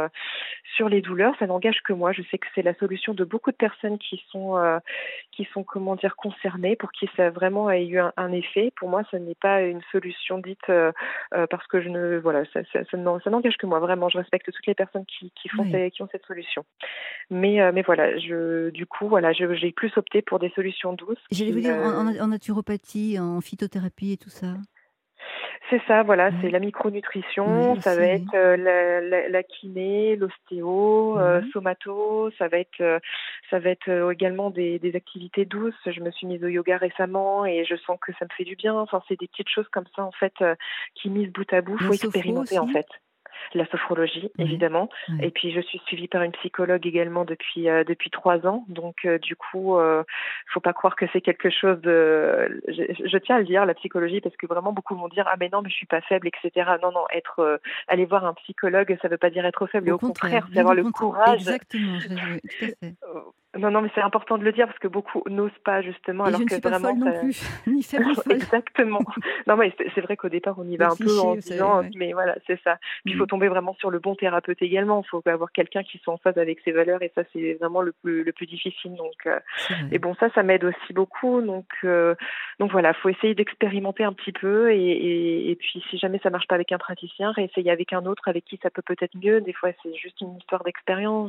sur les douleurs. Ça n'engage que moi. Je sais que c'est la solution de beaucoup de personnes qui sont, comment dire, concernées, pour qui ça vraiment a eu un effet. Pour moi, ça n'est pas une solution dite, parce que voilà, ça n'engage que moi, vraiment. Je respecte toutes les personnes oui. qui ont cette solution. Mais voilà, du coup, voilà, j'ai plus opté pour des solutions douces J'allais vous qui, dire en naturopathie, en phytothérapie et tout ça? c'est ça, voilà, c'est Oui. la micronutrition, Oui, ça va aussi, être, oui. la kiné, l'ostéo, Mmh. somato, ça va être également des activités douces. Je me suis mise au yoga récemment et je sens que ça me fait du bien. Enfin, c'est des petites choses comme ça, en fait, qui mises bout à bout, La faut sophro expérimenter, en aussi? fait. La sophrologie, Ouais, évidemment, et ouais. puis je suis suivie par une psychologue également depuis 3 ans, donc du coup, faut pas croire que c'est quelque chose de je tiens à le dire, la psychologie, parce que vraiment beaucoup vont dire: «Ah mais non, mais je suis pas faible» et cetera. Non, non, aller voir un psychologue, ça veut pas dire être faible, et Au au contraire, contraire, c'est bien avoir au le contraire. courage. Exactement, oui, tout à fait. Non, non, mais c'est important de le dire parce que beaucoup n'osent pas, justement, Et je alors ne que suis pas folle vraiment non ça. plus, ni faible ni folle. Exactement. Non, mais c'est vrai qu'au départ, on y va Le un peu cliché, en vous se savez, disant, ouais. mais voilà, c'est ça. Puis il faut Mmh. tomber vraiment sur le bon thérapeute également. Il faut avoir quelqu'un qui soit en phase avec ses valeurs, et ça, c'est vraiment le plus difficile. C'est Et vrai. bon, ça m'aide aussi beaucoup. Donc voilà, faut essayer d'expérimenter un petit peu, et puis si jamais ça marche pas avec un praticien, réessayer avec un autre avec qui ça peut peut-être mieux. Des fois, c'est juste une histoire d'expérience.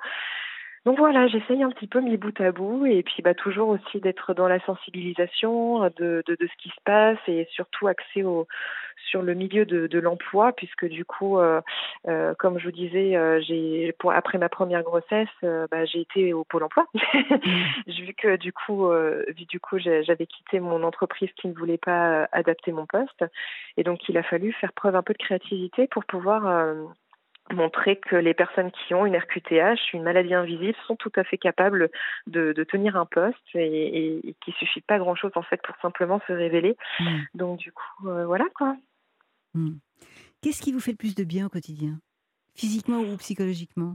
Donc voilà, j'essaye un petit peu mis bout à bout, et puis toujours aussi d'être dans la sensibilisation, de ce qui se passe, et surtout axé sur le milieu de l'emploi, puisque du coup, comme je vous disais, après ma première grossesse, j'ai été au Pôle emploi. Mmh. Vu du coup, j'avais quitté mon entreprise qui ne voulait pas, adapter mon poste, et donc il a fallu faire preuve un peu de créativité pour pouvoir, montrer que les personnes qui ont une RQTH, une maladie invisible, sont tout à fait capables de tenir un poste, et qu'il suffit pas grand-chose, en fait, pour simplement se révéler. Mmh. Donc du coup, voilà, quoi. Mmh. Qu'est-ce qui vous fait le plus de bien au quotidien? Physiquement ou psychologiquement?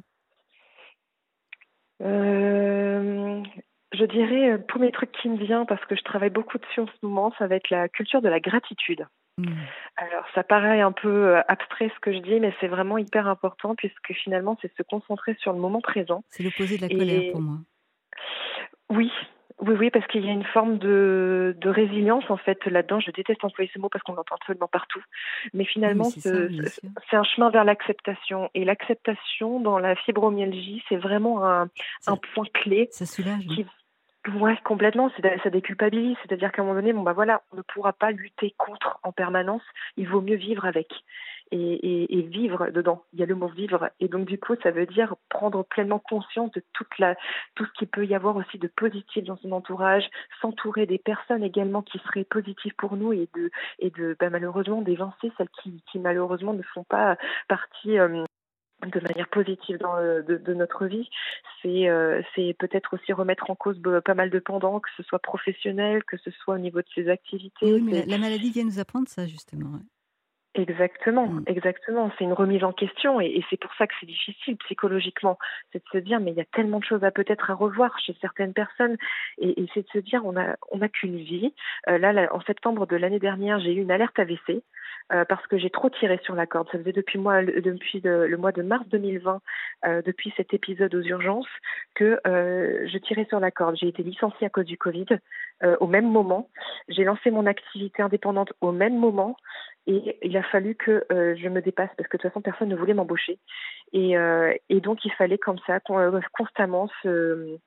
Hem, je dirais, premier truc qui me vient, parce que je travaille beaucoup dessus en ce moment, ça va être la culture de la gratitude. Mmh. Alors ça paraît un peu, abstrait ce que je dis, mais c'est vraiment hyper important, puisque finalement, c'est se concentrer sur le moment présent. C'est l'opposé de la colère pour Et moi. oui, oui, oui, parce qu'il y a une forme de résilience, en fait, là-dedans. Je déteste employer ce mot parce qu'on l'entend absolument partout. Mais Oui, mais finalement, c'est ça, bien sûr. c'est un chemin vers l'acceptation. Et l'acceptation dans la fibromyalgie, c'est vraiment Ça un point clé ça soulage, oui. qui. Ouais, complètement, ça déculpabilise. C'est-à-dire qu'à un moment donné, bon, voilà, on ne pourra pas lutter contre en permanence. Il vaut mieux vivre avec, et vivre dedans. Il y a le mot vivre. Et donc, du coup, ça veut dire prendre pleinement conscience de tout ce qu'il peut y avoir aussi de positif dans son entourage, s'entourer des personnes également qui seraient positives pour nous, et malheureusement, d'évincer celles qui malheureusement ne font pas partie, de manière positive de notre vie. C'est peut-être aussi remettre en cause pas mal de pendant, que ce soit professionnel, que ce soit au niveau de ses Et oui, activités. mais la maladie vient nous apprendre ça justement, ouais. Exactement, Mmh. exactement. C'est une remise en question, et c'est pour ça que c'est difficile psychologiquement. C'est de se dire, mais il y a tellement de choses peut-être à revoir chez certaines personnes, et c'est de se dire, on a qu'une vie. Là, en septembre de l'année dernière, j'ai eu une alerte AVC, parce que j'ai trop tiré sur la corde. Ça faisait depuis le mois de mars 2020, depuis cet épisode aux urgences, que je tirais sur la corde. J'ai été licenciée à cause du Covid, au même moment. J'ai lancé mon activité indépendante au même moment. Et il a fallu que je me dépasse, parce que de toute façon personne ne voulait m'embaucher, et donc il fallait comme ça constamment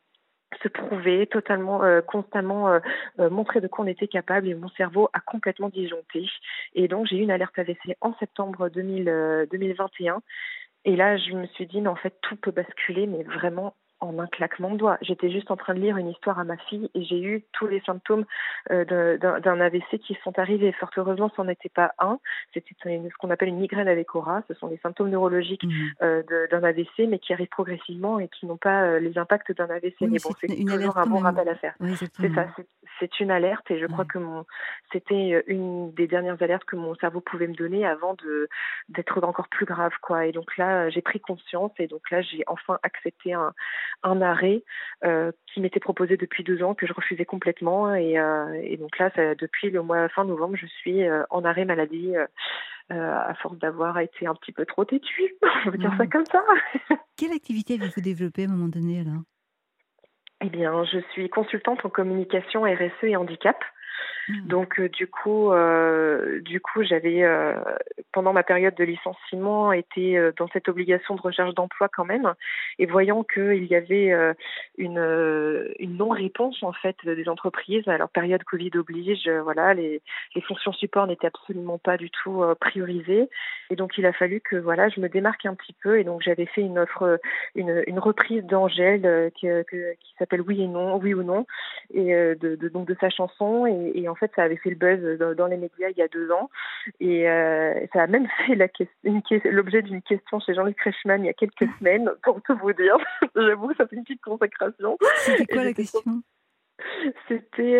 se prouver, totalement, constamment montrer de quoi on était capable et mon cerveau a complètement disjoncté. Et donc j'ai eu une alerte AVC en septembre 2021 et là je me suis dit mais en fait tout peut basculer mais vraiment en un claquement de doigts. J'étais juste en train de lire une histoire à ma fille et j'ai eu tous les symptômes d'un AVC qui sont arrivés. Fort heureusement, ce n'en était pas un. C'était ce qu'on appelle une migraine avec aura. Ce sont les symptômes neurologiques d'un AVC, mais qui arrivent progressivement et qui n'ont pas les impacts d'un AVC. Oui, mais Mais bon, c'est c'est une alerte toujours un quand bon même. rappel à faire. Oui, C'est exactement. ça, c'est une alerte et je crois Ouais. que c'était une des dernières alertes que mon cerveau pouvait me donner avant d'être encore plus grave, quoi. Et donc là, j'ai pris conscience et donc là, j'ai enfin accepté un arrêt qui m'était proposé depuis 2 ans, que je refusais complètement. Et donc là, depuis le mois fin novembre, je suis en arrêt maladie à force d'avoir été un petit peu trop têtue. On va dire ça comme ça. Quelle activité avez-vous développée à un moment donné alors? Eh bien, je suis consultante en communication RSE et handicap. Donc du coup, j'avais pendant ma période de licenciement été dans cette obligation de recherche d'emploi quand même, et voyant qu'il y avait une non-réponse en fait des entreprises. Alors période Covid oblige, voilà, les fonctions support n'étaient absolument pas du tout priorisées, et donc il a fallu que voilà, je me démarque un petit peu, et donc j'avais fait une offre, une reprise d'Angèle qui s'appelle Oui et non, Oui ou non, et donc de sa chanson, et en fait ça avait fait le buzz dans les médias il y a 2 ans, et ça a même fait l'objet d'une question chez Jean-Luc Reichmann il y a quelques semaines, pour tout vous dire. J'avoue, ça fait une petite consécration. C'était quoi la question? C'était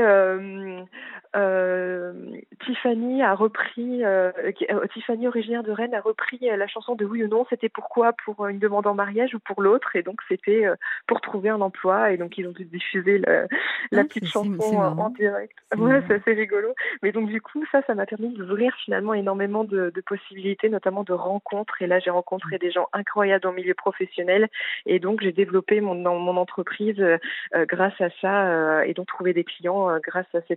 Tiffany a repris, Tiffany originaire de Rennes a repris la chanson de Oui ou non. C'était pourquoi? Pour une demande en mariage ou pour l'autre? Et donc c'était pour trouver un emploi. Et donc ils ont dû diffuser la petite chanson c'est en marrant. direct. C'est Ouais, marrant. c'est assez rigolo. Mais donc du coup, ça m'a permis d'ouvrir finalement énormément de possibilités, notamment de rencontres. Et là, j'ai rencontré des gens incroyables dans le milieu professionnel. Et donc j'ai développé mon entreprise grâce à ça, et donc trouver des clients grâce à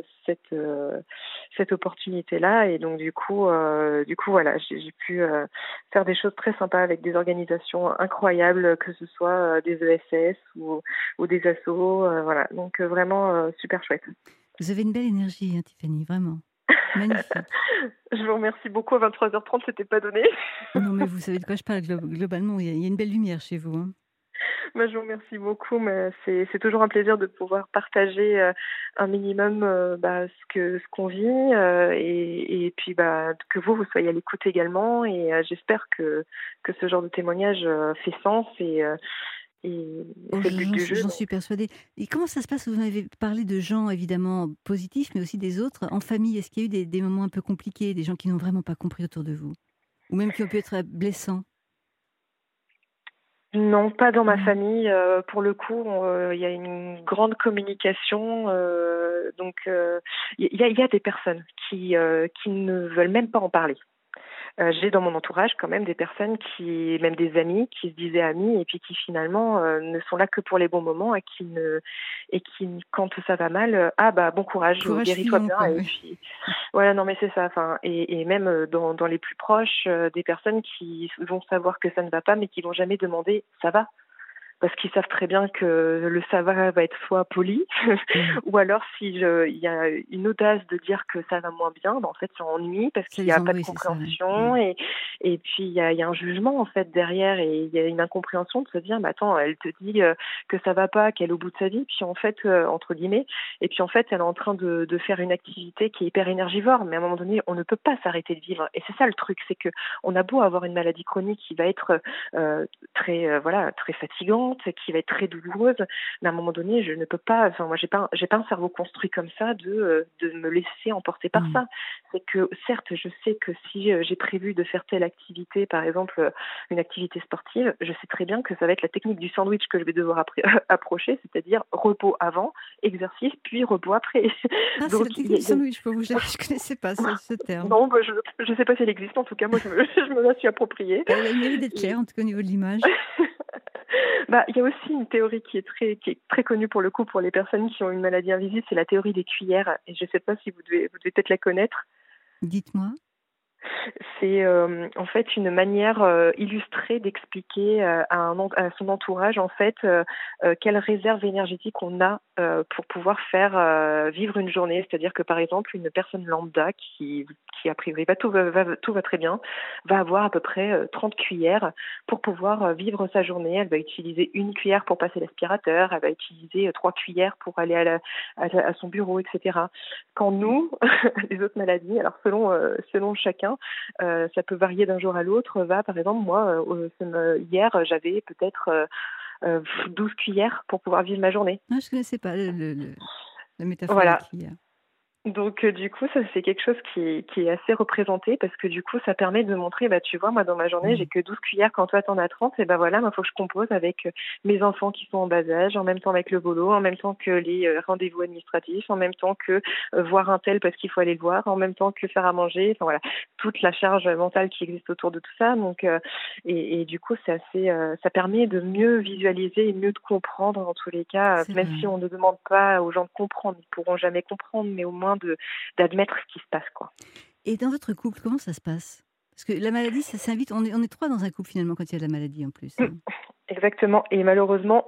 cette opportunité-là. Et donc du coup voilà, j'ai pu faire des choses très sympas avec des organisations incroyables, que ce soit des ESS ou des assos, voilà. Donc vraiment super chouette. Vous avez une belle énergie, hein, Tiffany, vraiment. Magnifique. Je vous remercie beaucoup. À 23h30, c'était pas donné. Non, mais vous savez de quoi je parle globalement. Il y a une belle lumière chez vous. Hein. Moi, je vous remercie beaucoup, mais c'est toujours un plaisir de pouvoir partager un minimum ce qu'on vit, et puis que vous soyez à l'écoute également, et j'espère que ce genre de témoignage fait sens, et c'est le but du jeu. J'en suis persuadée. Et comment ça se passe? Vous avez parlé de gens évidemment positifs, mais aussi des autres. En famille, est-ce qu'il y a eu des moments un peu compliqués, des gens qui n'ont vraiment pas compris autour de vous? Ou même qui ont pu être blessants? Non, pas dans ma famille. Pour le coup, il y a une grande communication. Donc, il y a des personnes qui ne veulent même pas en parler. J'ai dans mon entourage quand même des personnes même des amis, qui se disaient amis et puis qui finalement ne sont là que pour les bons moments, et qui quand ça va mal, bon courage, guéris-toi filons, bien. quoi, Et oui. puis voilà, non mais c'est ça. Enfin, et même dans les plus proches, des personnes qui vont savoir que ça ne va pas, mais qui vont jamais demander ça va. Parce qu'ils savent très bien que le savoir va être soit poli, ou alors il y a une audace de dire que ça va moins bien, en fait ça ennuie parce Ça qu'il n'y les a pas de ennuie, c'est ça. compréhension, et puis il y a un jugement en fait derrière, et il y a une incompréhension de se dire mais attends, elle te dit que ça va pas, qu'elle est au bout de sa vie, puis en fait entre guillemets, et puis en fait elle est en train de faire une activité qui est hyper énergivore, mais à un moment donné on ne peut pas s'arrêter de vivre, et c'est ça le truc, c'est que on a beau avoir une maladie chronique qui va être très fatigante, qui va être très douloureuse, mais à un moment donné, je ne peux pas. Enfin, moi, j'ai pas un cerveau construit comme ça de me laisser emporter par ça. C'est que certes, je sais que si j'ai prévu de faire telle activité, par exemple une activité sportive, je sais très bien que ça va être la technique du sandwich que je vais devoir approcher, c'est-à-dire repos avant, exercice, puis repos après. Ah, c'est la technique du sandwich pour vous. Je ne connaissais pas ce terme. Non, je ne sais pas si elle existe. En tout cas, moi, je me la suis appropriée. Elle mérite d'être claire, en tout cas au niveau de l'image. Il y a aussi une théorie qui est très connue pour le coup pour les personnes qui ont une maladie invisible, c'est la théorie des cuillères. Et je ne sais pas si vous devez peut-être la connaître. Dites-moi. C'est en fait une manière illustrée d'expliquer à son entourage en fait quelle réserve énergétique on a pour pouvoir faire vivre une journée. C'est-à-dire que par exemple une personne lambda qui a priori tout va très bien va avoir à peu près 30 cuillères pour pouvoir vivre sa journée. Elle va utiliser une cuillère pour passer l'aspirateur, elle va utiliser 3 cuillères pour aller à son bureau, etc. Quand nous, les autres maladies, alors selon chacun, ça peut varier d'un jour à l'autre. Par exemple, moi, hier, j'avais peut-être 12 cuillères pour pouvoir vivre ma journée. Ah, je ne connaissais pas la métaphore Voilà. des cuillères. Donc du coup, ça c'est quelque chose qui est assez représenté parce que du coup, ça permet de montrer, tu vois, moi dans ma journée, j'ai que 12 cuillères quand toi t'en as 30, et voilà, il faut que je compose avec mes enfants qui sont en bas âge, en même temps avec le boulot, en même temps que les rendez-vous administratifs, en même temps que voir un tel parce qu'il faut aller le voir, en même temps que faire à manger, enfin voilà, toute la charge mentale qui existe autour de tout ça. Donc et du coup, c'est assez, ça permet de mieux visualiser et mieux de comprendre en tous les cas, C'est même vrai. si on ne demande pas aux gens de comprendre, ils pourront jamais comprendre, mais au moins d'admettre ce qui se passe, quoi. Et dans votre couple, comment ça se passe? Parce que la maladie, ça s'invite. On est 3 dans un couple finalement quand il y a de la maladie en plus, hein. Exactement. Et malheureusement,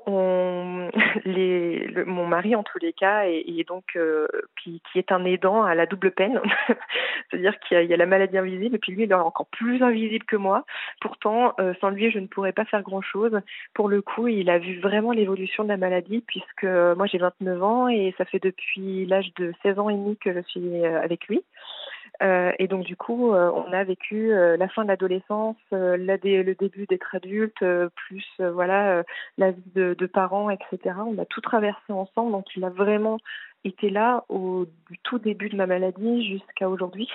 mon mari, en tous les cas, et donc qui est un aidant à la double peine. C'est-à-dire qu'il y a la maladie invisible, et puis lui, il est encore plus invisible que moi. Pourtant, sans lui, je ne pourrais pas faire grand-chose. Pour le coup, il a vu vraiment l'évolution de la maladie, puisque moi, j'ai 29 ans, et ça fait depuis l'âge de 16 ans et demi que je suis avec lui. Et donc du coup, on a vécu la fin de l'adolescence, le début d'être adulte, plus la vie de parents, etc. On a tout traversé ensemble, donc il a vraiment été là du tout début de ma maladie jusqu'à aujourd'hui.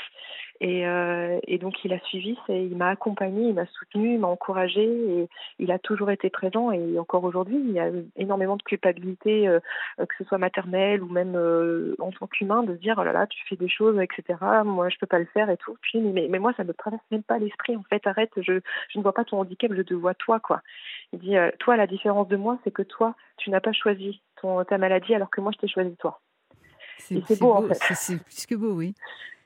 Et donc il a suivi, il m'a accompagné, il m'a soutenu, il m'a encouragé, et il a toujours été présent. Et encore aujourd'hui, il y a énormément de culpabilité, que ce soit maternelle ou même en tant qu'humain, de se dire oh là là, tu fais des choses, etc. Moi, je peux pas le faire et tout. Puis mais moi, ça me traverse même pas l'esprit. En fait, arrête, je ne vois pas ton handicap, je te vois toi, quoi. Il dit toi, la différence de moi, c'est que toi, tu n'as pas choisi ta maladie, alors que moi, je t'ai choisi toi. Et c'est beau, en fait. C'est plus que beau, oui.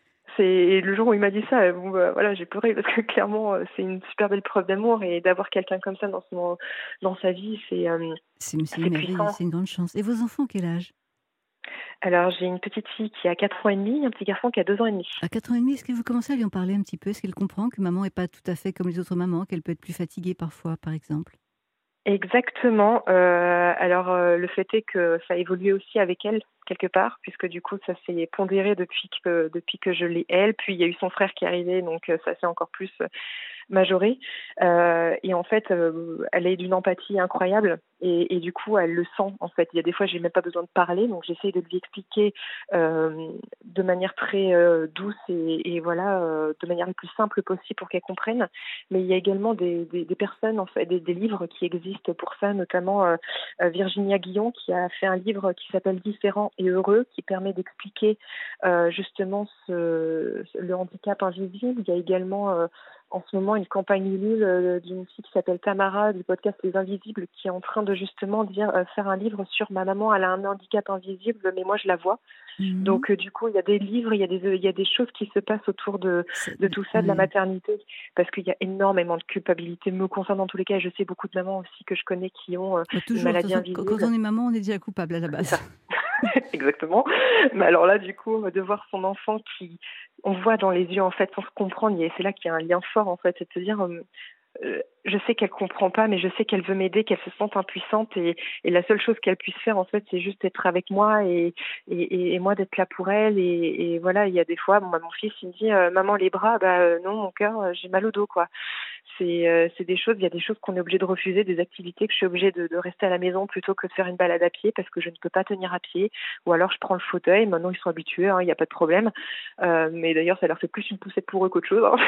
Et le jour où il m'a dit ça, voilà, j'ai pleuré parce que clairement, c'est une super belle preuve d'amour, et d'avoir quelqu'un comme ça dans sa vie, c'est une merveille, puissant. c'est une grande chance. Et vos enfants, quel âge? Alors, j'ai une petite fille qui a 4 ans et demi, un petit garçon qui a 2 ans et demi. À 4 ans et demi, est-ce que vous commencez à lui en parler un petit peu? Est-ce qu'elle comprend que maman n'est pas tout à fait comme les autres mamans, qu'elle peut être plus fatiguée parfois, par exemple? Exactement. Alors, le fait est que ça a évolué aussi avec elle, quelque part, puisque du coup, ça s'est pondéré depuis que je l'ai elle. Puis, il y a eu son frère qui est arrivé, donc ça s'est encore plus majorée. Et en fait, elle est d'une empathie incroyable, et du coup, elle le sent. En fait, il y a des fois, j'ai même pas besoin de parler, donc j'essaye de lui expliquer de manière très douce et voilà, de manière la plus simple possible pour qu'elle comprenne. Mais il y a également des personnes, en fait, des livres qui existent pour ça, notamment Virginia Guillon qui a fait un livre qui s'appelle Différent et heureux, qui permet d'expliquer justement le handicap invisible. Il y a également en ce moment une campagne Ulule d'une fille qui s'appelle Tamara du podcast Les Invisibles, qui est en train de justement faire un livre sur ma maman, elle a un handicap invisible, mais moi je la vois. Mhm. Donc du coup, il y a des livres, il y a des choses qui se passent autour de tout ça, de la maternité, parce qu'il y a énormément de culpabilité me concernant, dans tous les cas. Je sais beaucoup de mamans aussi que je connais qui ont Toujours, une maladie de toute façon, invisible. quand on est maman, on est déjà coupable à la base. Exactement. Mais alors là, du coup, de voir son enfant on voit dans les yeux, en fait, sans se comprendre, c'est là qu'il y a un lien fort, en fait, c'est de se dire, je sais qu'elle comprend pas, mais je sais qu'elle veut m'aider, qu'elle se sent impuissante, et la seule chose qu'elle puisse faire, en fait, c'est juste être avec moi, et moi d'être là pour elle, et voilà. Il y a des fois, mon fils, il me dit, maman, les bras, non, mon cœur, j'ai mal au dos, quoi. C'est des choses, il y a des choses qu'on est obligé de refuser, des activités que je suis obligée de rester à la maison plutôt que de faire une balade à pied, parce que je ne peux pas tenir à pied, ou alors je prends le fauteuil. Maintenant, ils sont habitués, il n'y a pas de problème. Mais d'ailleurs, ça leur fait plus une poussette pour eux qu'autre chose, hein.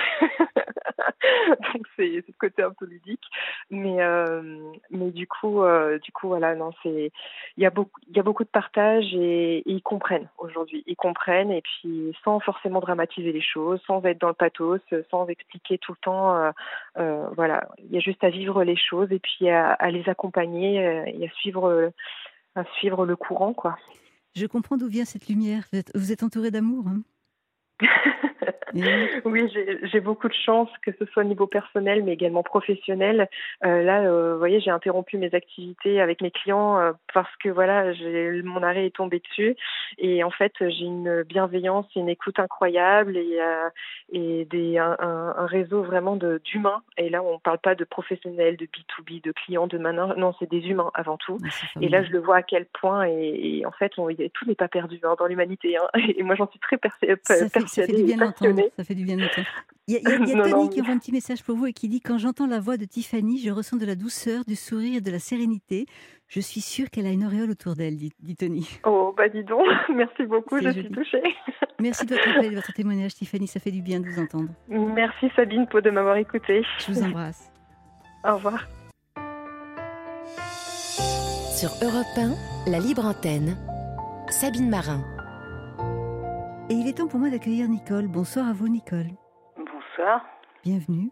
Donc c'est ce côté un peu ludique. Mais du coup, voilà, non, il y a beaucoup de partage, et ils comprennent aujourd'hui. Ils comprennent, et puis sans forcément dramatiser les choses, sans être dans le pathos, sans expliquer tout le temps. Voilà, il y a juste à vivre les choses, et puis à les accompagner, et à suivre le courant, quoi. Je comprends d'où vient cette lumière. Vous êtes entourée d'amour, hein. Et oui. Oui, j'ai beaucoup de chance, que ce soit au niveau personnel, mais également professionnel. Là, vous voyez, j'ai interrompu mes activités avec mes clients parce que voilà, mon arrêt est tombé dessus. Et en fait, j'ai une bienveillance, une écoute incroyable et un réseau vraiment d'humains. Et là, on ne parle pas de professionnels, de B2B, de clients, de manœuvres. Non, c'est des humains avant tout. Ah, c'est Et là, je formidable. le vois à quel point. Et en fait, tout n'est pas perdu dans l'humanité. Hein. Et moi, j'en suis très Ça fait du persuadée et bien de l'entendre. passionnée. Ça fait du bien de l'entendre. Il y a Non, non, Tony qui envoie un petit message pour vous et qui dit: «Quand j'entends la voix de Tiffany, je ressens de la douceur, du sourire et de la sérénité. Je suis sûre qu'elle a une auréole autour d'elle», dit Tony. oh, bah dis donc, merci beaucoup, C'est je suis joli. touchée. Merci de votre appel et de votre témoignage, Tiffany. Ça fait du bien de vous entendre. Merci Sabine de m'avoir écoutée. Je vous embrasse. Au revoir. Sur Europe 1, la libre antenne, Sabine Marin. Et il est temps pour moi d'accueillir Nicole. Bonsoir à vous, Nicole. Bonsoir. Bienvenue.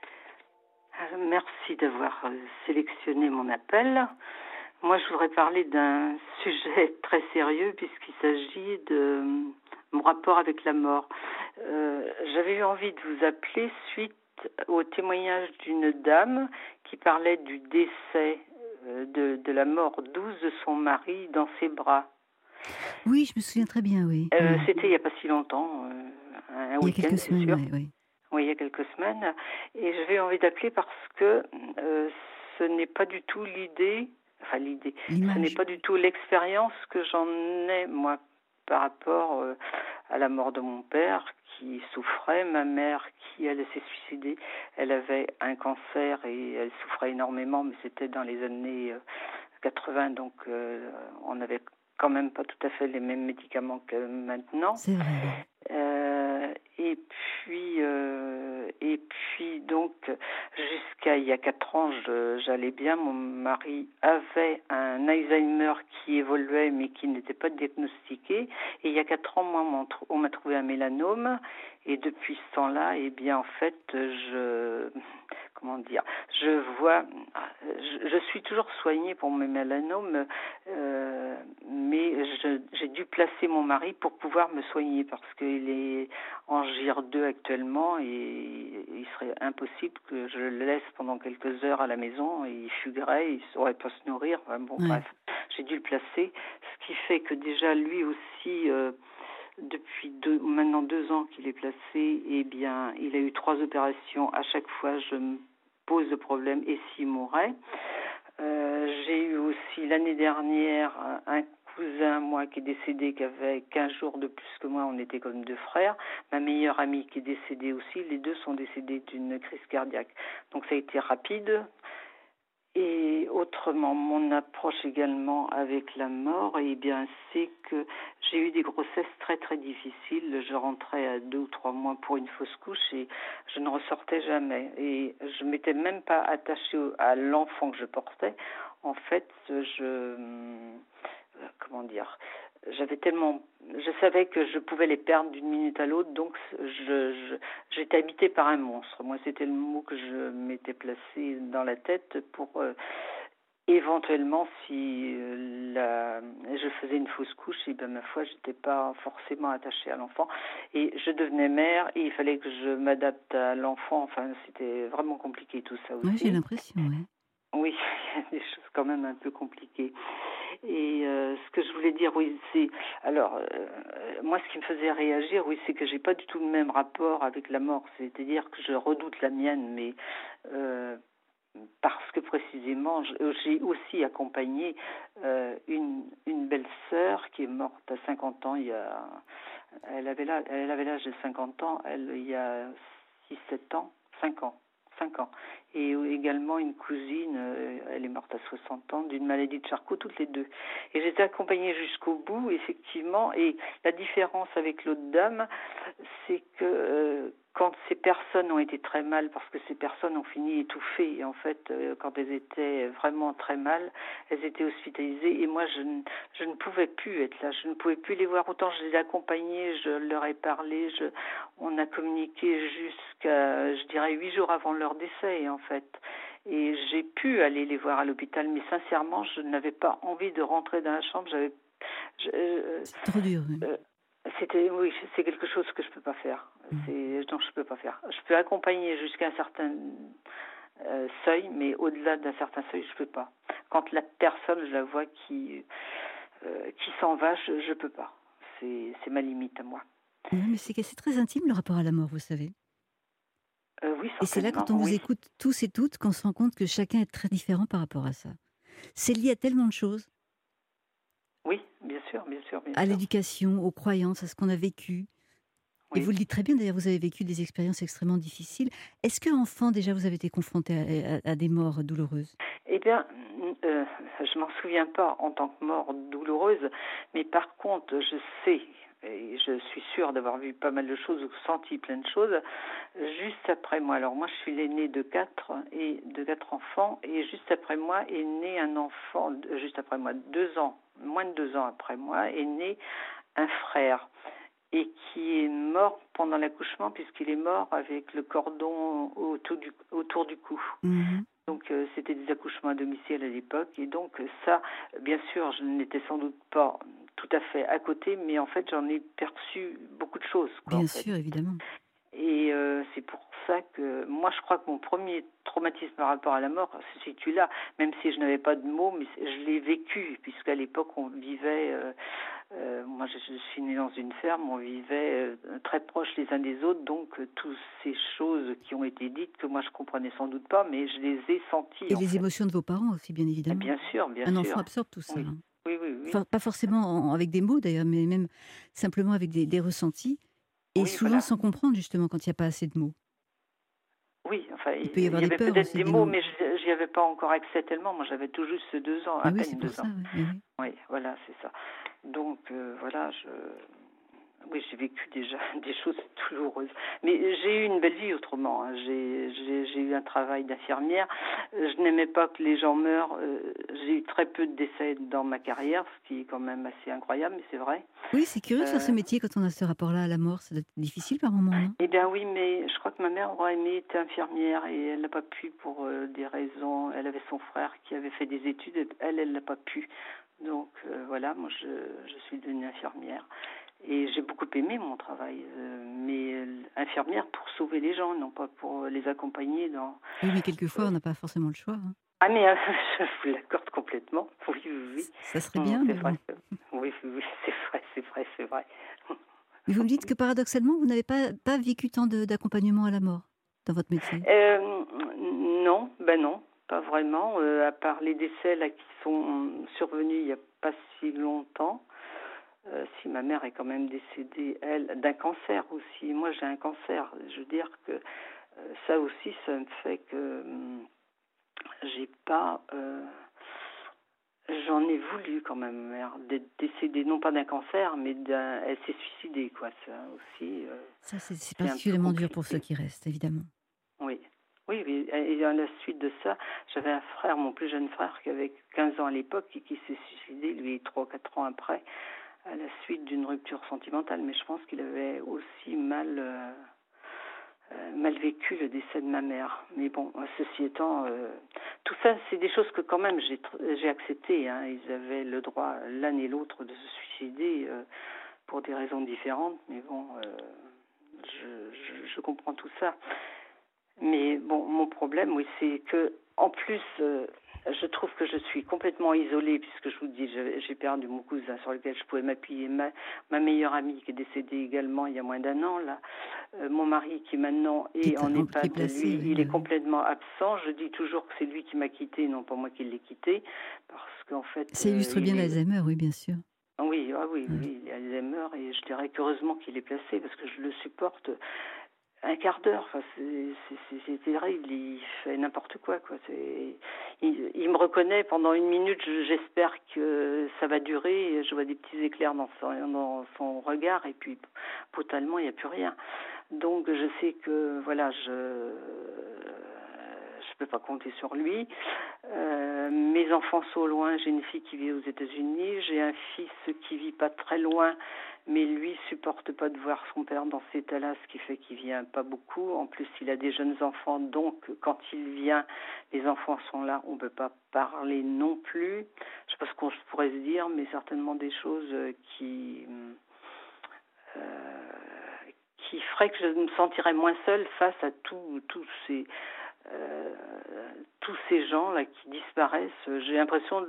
Merci d'avoir sélectionné mon appel. Moi, je voudrais parler d'un sujet très sérieux puisqu'il s'agit de mon rapport avec la mort. J'avais eu envie de vous appeler suite au témoignage d'une dame qui parlait du décès de la mort douce de son mari dans ses bras. Oui, je me souviens très bien, oui. C'était il n'y a pas si longtemps, un Il y a week-end, quelques c'est semaines, sûr. oui. Oui, il y a quelques semaines. Et j'avais envie d'appeler parce que ce n'est pas du tout ce n'est L'image. pas du tout l'expérience que j'en ai, moi, par rapport à la mort de mon père qui souffrait, ma mère qui, elle, s'est suicidée. Elle avait un cancer et elle souffrait énormément, mais c'était dans les années 80, donc on n'avait quand même pas tout à fait les mêmes médicaments que maintenant. C'est vrai, oui. Et puis donc jusqu'à il y a 4 ans, j'allais bien. Mon mari avait un Alzheimer qui évoluait mais qui n'était pas diagnostiqué. Et il y a 4 ans, moi, on m'a trouvé un mélanome. Et depuis ce temps-là, eh bien en fait, je suis toujours soignée pour mes mélanomes, mais j'ai dû placer mon mari pour pouvoir me soigner parce qu'il est en JR2 actuellement et il serait impossible que je le laisse pendant quelques heures à la maison et il fuguerait, il ne saurait pas se nourrir. Enfin, bon, Ouais. bref, j'ai dû le placer, ce qui fait que déjà lui aussi, depuis maintenant 2 ans qu'il est placé, eh bien, il a eu 3 opérations. À chaque fois, je me pose le problème, et s'il mourait. J'ai eu aussi l'année dernière un cousin, moi, qui est décédé, qui avait 15 jours de plus que moi, on était comme 2 frères. Ma meilleure amie qui est décédée aussi, les 2 sont décédés d'une crise cardiaque. Donc ça a été rapide. Et autrement, mon approche également avec la mort, eh bien, c'est que j'ai eu des grossesses très très difficiles. Je rentrais à 2 ou 3 mois pour une fausse couche et je ne ressortais jamais. Et je m'étais même pas attachée à l'enfant que je portais. En fait, je savais que je pouvais les perdre d'une minute à l'autre, donc j'étais habitée par un monstre. Moi, c'était le mot que je m'étais placé dans la tête pour éventuellement, si je faisais une fausse couche, et ben ma foi, j'étais pas forcément attachée à l'enfant. Et je devenais mère et il fallait que je m'adapte à l'enfant. Enfin, c'était vraiment compliqué tout ça aussi. Oui, j'ai l'impression, oui. Oui, il y a des choses quand même un peu compliquées. Et ce que je voulais dire, oui, c'est... Alors, moi, ce qui me faisait réagir, oui, c'est que j'ai pas du tout le même rapport avec la mort. C'est-à-dire que je redoute la mienne, mais parce que précisément, j'ai aussi accompagné une belle-sœur qui est morte à 50 ans. Elle avait l'âge de 50 ans, il y a 6-7 ans, 5 ans. Et également une cousine, elle est morte à 60 ans d'une maladie de Charcot, toutes les 2. Et j'étais accompagnée jusqu'au bout, effectivement, et la différence avec l'autre dame, c'est que quand ces personnes ont été très mal, parce que ces personnes ont fini étouffées, et en fait, quand elles étaient vraiment très mal, elles étaient hospitalisées, et moi, je ne pouvais plus être là, je ne pouvais plus les voir. Autant je les ai accompagnées, je leur ai parlé, on a communiqué jusqu'à, je dirais, 8 jours avant leur décès, en fait. Et j'ai pu aller les voir à l'hôpital, mais sincèrement, je n'avais pas envie de rentrer dans la chambre. C'est trop dur. Oui. Oui, c'est quelque chose que je peux pas faire. Non, je peux pas faire. Je peux accompagner jusqu'à un certain seuil, mais au-delà d'un certain seuil, je peux pas. Quand la personne, je la vois qui s'en va, je peux pas. C'est ma limite à moi. Oui, mais c'est très intime le rapport à la mort, vous savez. Oui, Et c'est là, certainement, quand on vous oui. écoute tous et toutes, qu'on se rend compte que chacun est très différent par rapport à ça. C'est lié à tellement de choses, Oui, bien sûr, bien sûr, bien à sûr. l'éducation, aux croyances, à ce qu'on a vécu. Et Oui. vous le dites très bien, d'ailleurs, vous avez vécu des expériences extrêmement difficiles. Est-ce qu'enfant, déjà, vous avez été confronté à des morts douloureuses? Eh bien, je m'en souviens pas en tant que mort douloureuse, mais par contre, je sais, et je suis sûre d'avoir vu pas mal de choses ou senti plein de choses, juste après moi. Alors moi, je suis l'aînée de quatre enfants, et juste après moi est né un enfant, juste après moi, moins de 2 ans après moi, est né un frère. Et qui est mort pendant l'accouchement, puisqu'il est mort avec le cordon autour du cou. Mhm. Donc c'était des accouchements à domicile à l'époque, et donc ça, bien sûr, je n'étais sans doute pas tout à fait à côté, mais en fait j'en ai perçu beaucoup de choses, quoi, en Bien fait. sûr, évidemment. Et c'est pour ça que moi je crois que mon premier traumatisme par rapport à la mort se situe là, même si je n'avais pas de mots, mais je l'ai vécu, puisqu'à l'époque on vivait, moi je suis née dans une ferme, on vivait très proches les uns des autres, donc toutes ces choses qui ont été dites que moi je comprenais sans doute pas, mais je les ai senties Et en les fait. émotions de vos parents aussi, bien Et évidemment. bien sûr, bien Un sûr. enfant absorbe tout ça, Oui, hein. oui, oui, oui. Enfin, pas forcément avec des mots d'ailleurs, mais même simplement avec des ressentis, et Oui, souvent voilà. sans comprendre justement quand il n'y a pas assez de mots. Oui, enfin, Il peut y il avoir y des avait peurs peut-être aussi, des des mots, moments. mais j'y avais pas encore accès tellement. Moi, j'avais tout juste 2 ans, à Mais oui, c'est peine pour 2 ça, ans. oui. Mais oui. Oui, voilà, c'est ça. Donc, voilà, oui, j'ai vécu déjà des choses douloureuses. Mais j'ai eu une belle vie autrement, hein. J'ai eu un travail d'infirmière. Je n'aimais pas que les gens meurent. J'ai eu très peu de décès dans ma carrière, ce qui est quand même assez incroyable, mais c'est vrai. Oui, c'est curieux de faire ce Euh, métier quand on a ce rapport-là à la mort. Ça doit être difficile par moments, non? Eh bien oui, mais je crois que ma mère aurait aimé être infirmière, et elle n'a pas pu pour des raisons. Elle avait son frère qui avait fait des études, et elle n'a pas pu. Donc voilà, moi je suis devenue infirmière. Et j'ai beaucoup aimé mon travail, mais infirmière pour sauver les gens, non pas pour les accompagner dans... Oui, mais quelquefois, on n'a pas forcément le choix, hein. Ah mais je vous l'accorde complètement, oui, oui, oui. Ça serait Non, bien, c'est mais vrai, bon. oui, oui, oui, c'est vrai, c'est vrai, c'est vrai. Mais vous me dites que paradoxalement, vous n'avez pas vécu tant d'accompagnement à la mort dans votre métier. Non, ben non, pas vraiment, à part les décès là qui sont survenus il n'y a pas si longtemps. Si ma mère est quand même décédée, elle, d'un cancer aussi. Moi, j'ai un cancer. Je veux dire que ça aussi, ça me fait que j'ai pas... j'en ai voulu quand même, ma mère, d'être décédée, non pas d'un cancer, mais elle s'est suicidée, quoi. Ça aussi, Ça, c'est c'est un peu particulièrement dur pour ceux compliqué. qui restent, évidemment. Oui. Oui, oui, et à la suite de ça, j'avais un frère, mon plus jeune frère, qui avait 15 ans à l'époque et qui s'est suicidé, lui, 3 ou 4 ans après, à la suite d'une rupture sentimentale. Mais je pense qu'il avait aussi mal vécu le décès de ma mère. Mais bon, ceci étant, tout ça, c'est des choses que quand même j'ai acceptées, hein. Ils avaient le droit, l'un et l'autre, de se suicider pour des raisons différentes. Mais bon, je comprends tout ça. Mais bon, mon problème, oui, c'est que, en plus, je trouve que je suis complètement isolée, puisque je vous dis, j'ai perdu mon cousin sur lequel je pouvais m'appuyer, ma meilleure amie qui est décédée également il y a moins d'1 an, là, mon mari qui maintenant est en Qui est EHPAD, placé, lui, oui, il est oui. complètement absent. Je dis toujours que c'est lui qui m'a quitté, non pas moi qui l'ai quitté, parce qu'en fait, Ça illustre bien il est... l'Alzheimer, oui, bien sûr. Oui, ah oui, Oui. oui, il a Alzheimer, et je dirais qu'heureusement qu'il est placé, parce que je le supporte un quart d'heure. Enfin, c'est terrible, il fait n'importe quoi. Il me reconnaît pendant 1 minute, j'espère que ça va durer, je vois des petits éclairs dans son regard, et puis brutalement, il n'y a plus rien. Donc je sais que voilà, je peux pas compter sur lui. Mes enfants sont loin, j'ai une fille qui vit aux États-Unis, j'ai un fils qui vit pas très loin, mais lui supporte pas de voir son père dans cet état-là, ce qui fait qu'il vient pas beaucoup. En plus, il a des jeunes enfants, donc quand il vient, les enfants sont là, on peut pas parler non plus. Je sais pas ce qu'on pourrait se dire, mais certainement des choses qui qui ferait que je me sentirais moins seule face à tous ces gens là qui disparaissent. J'ai l'impression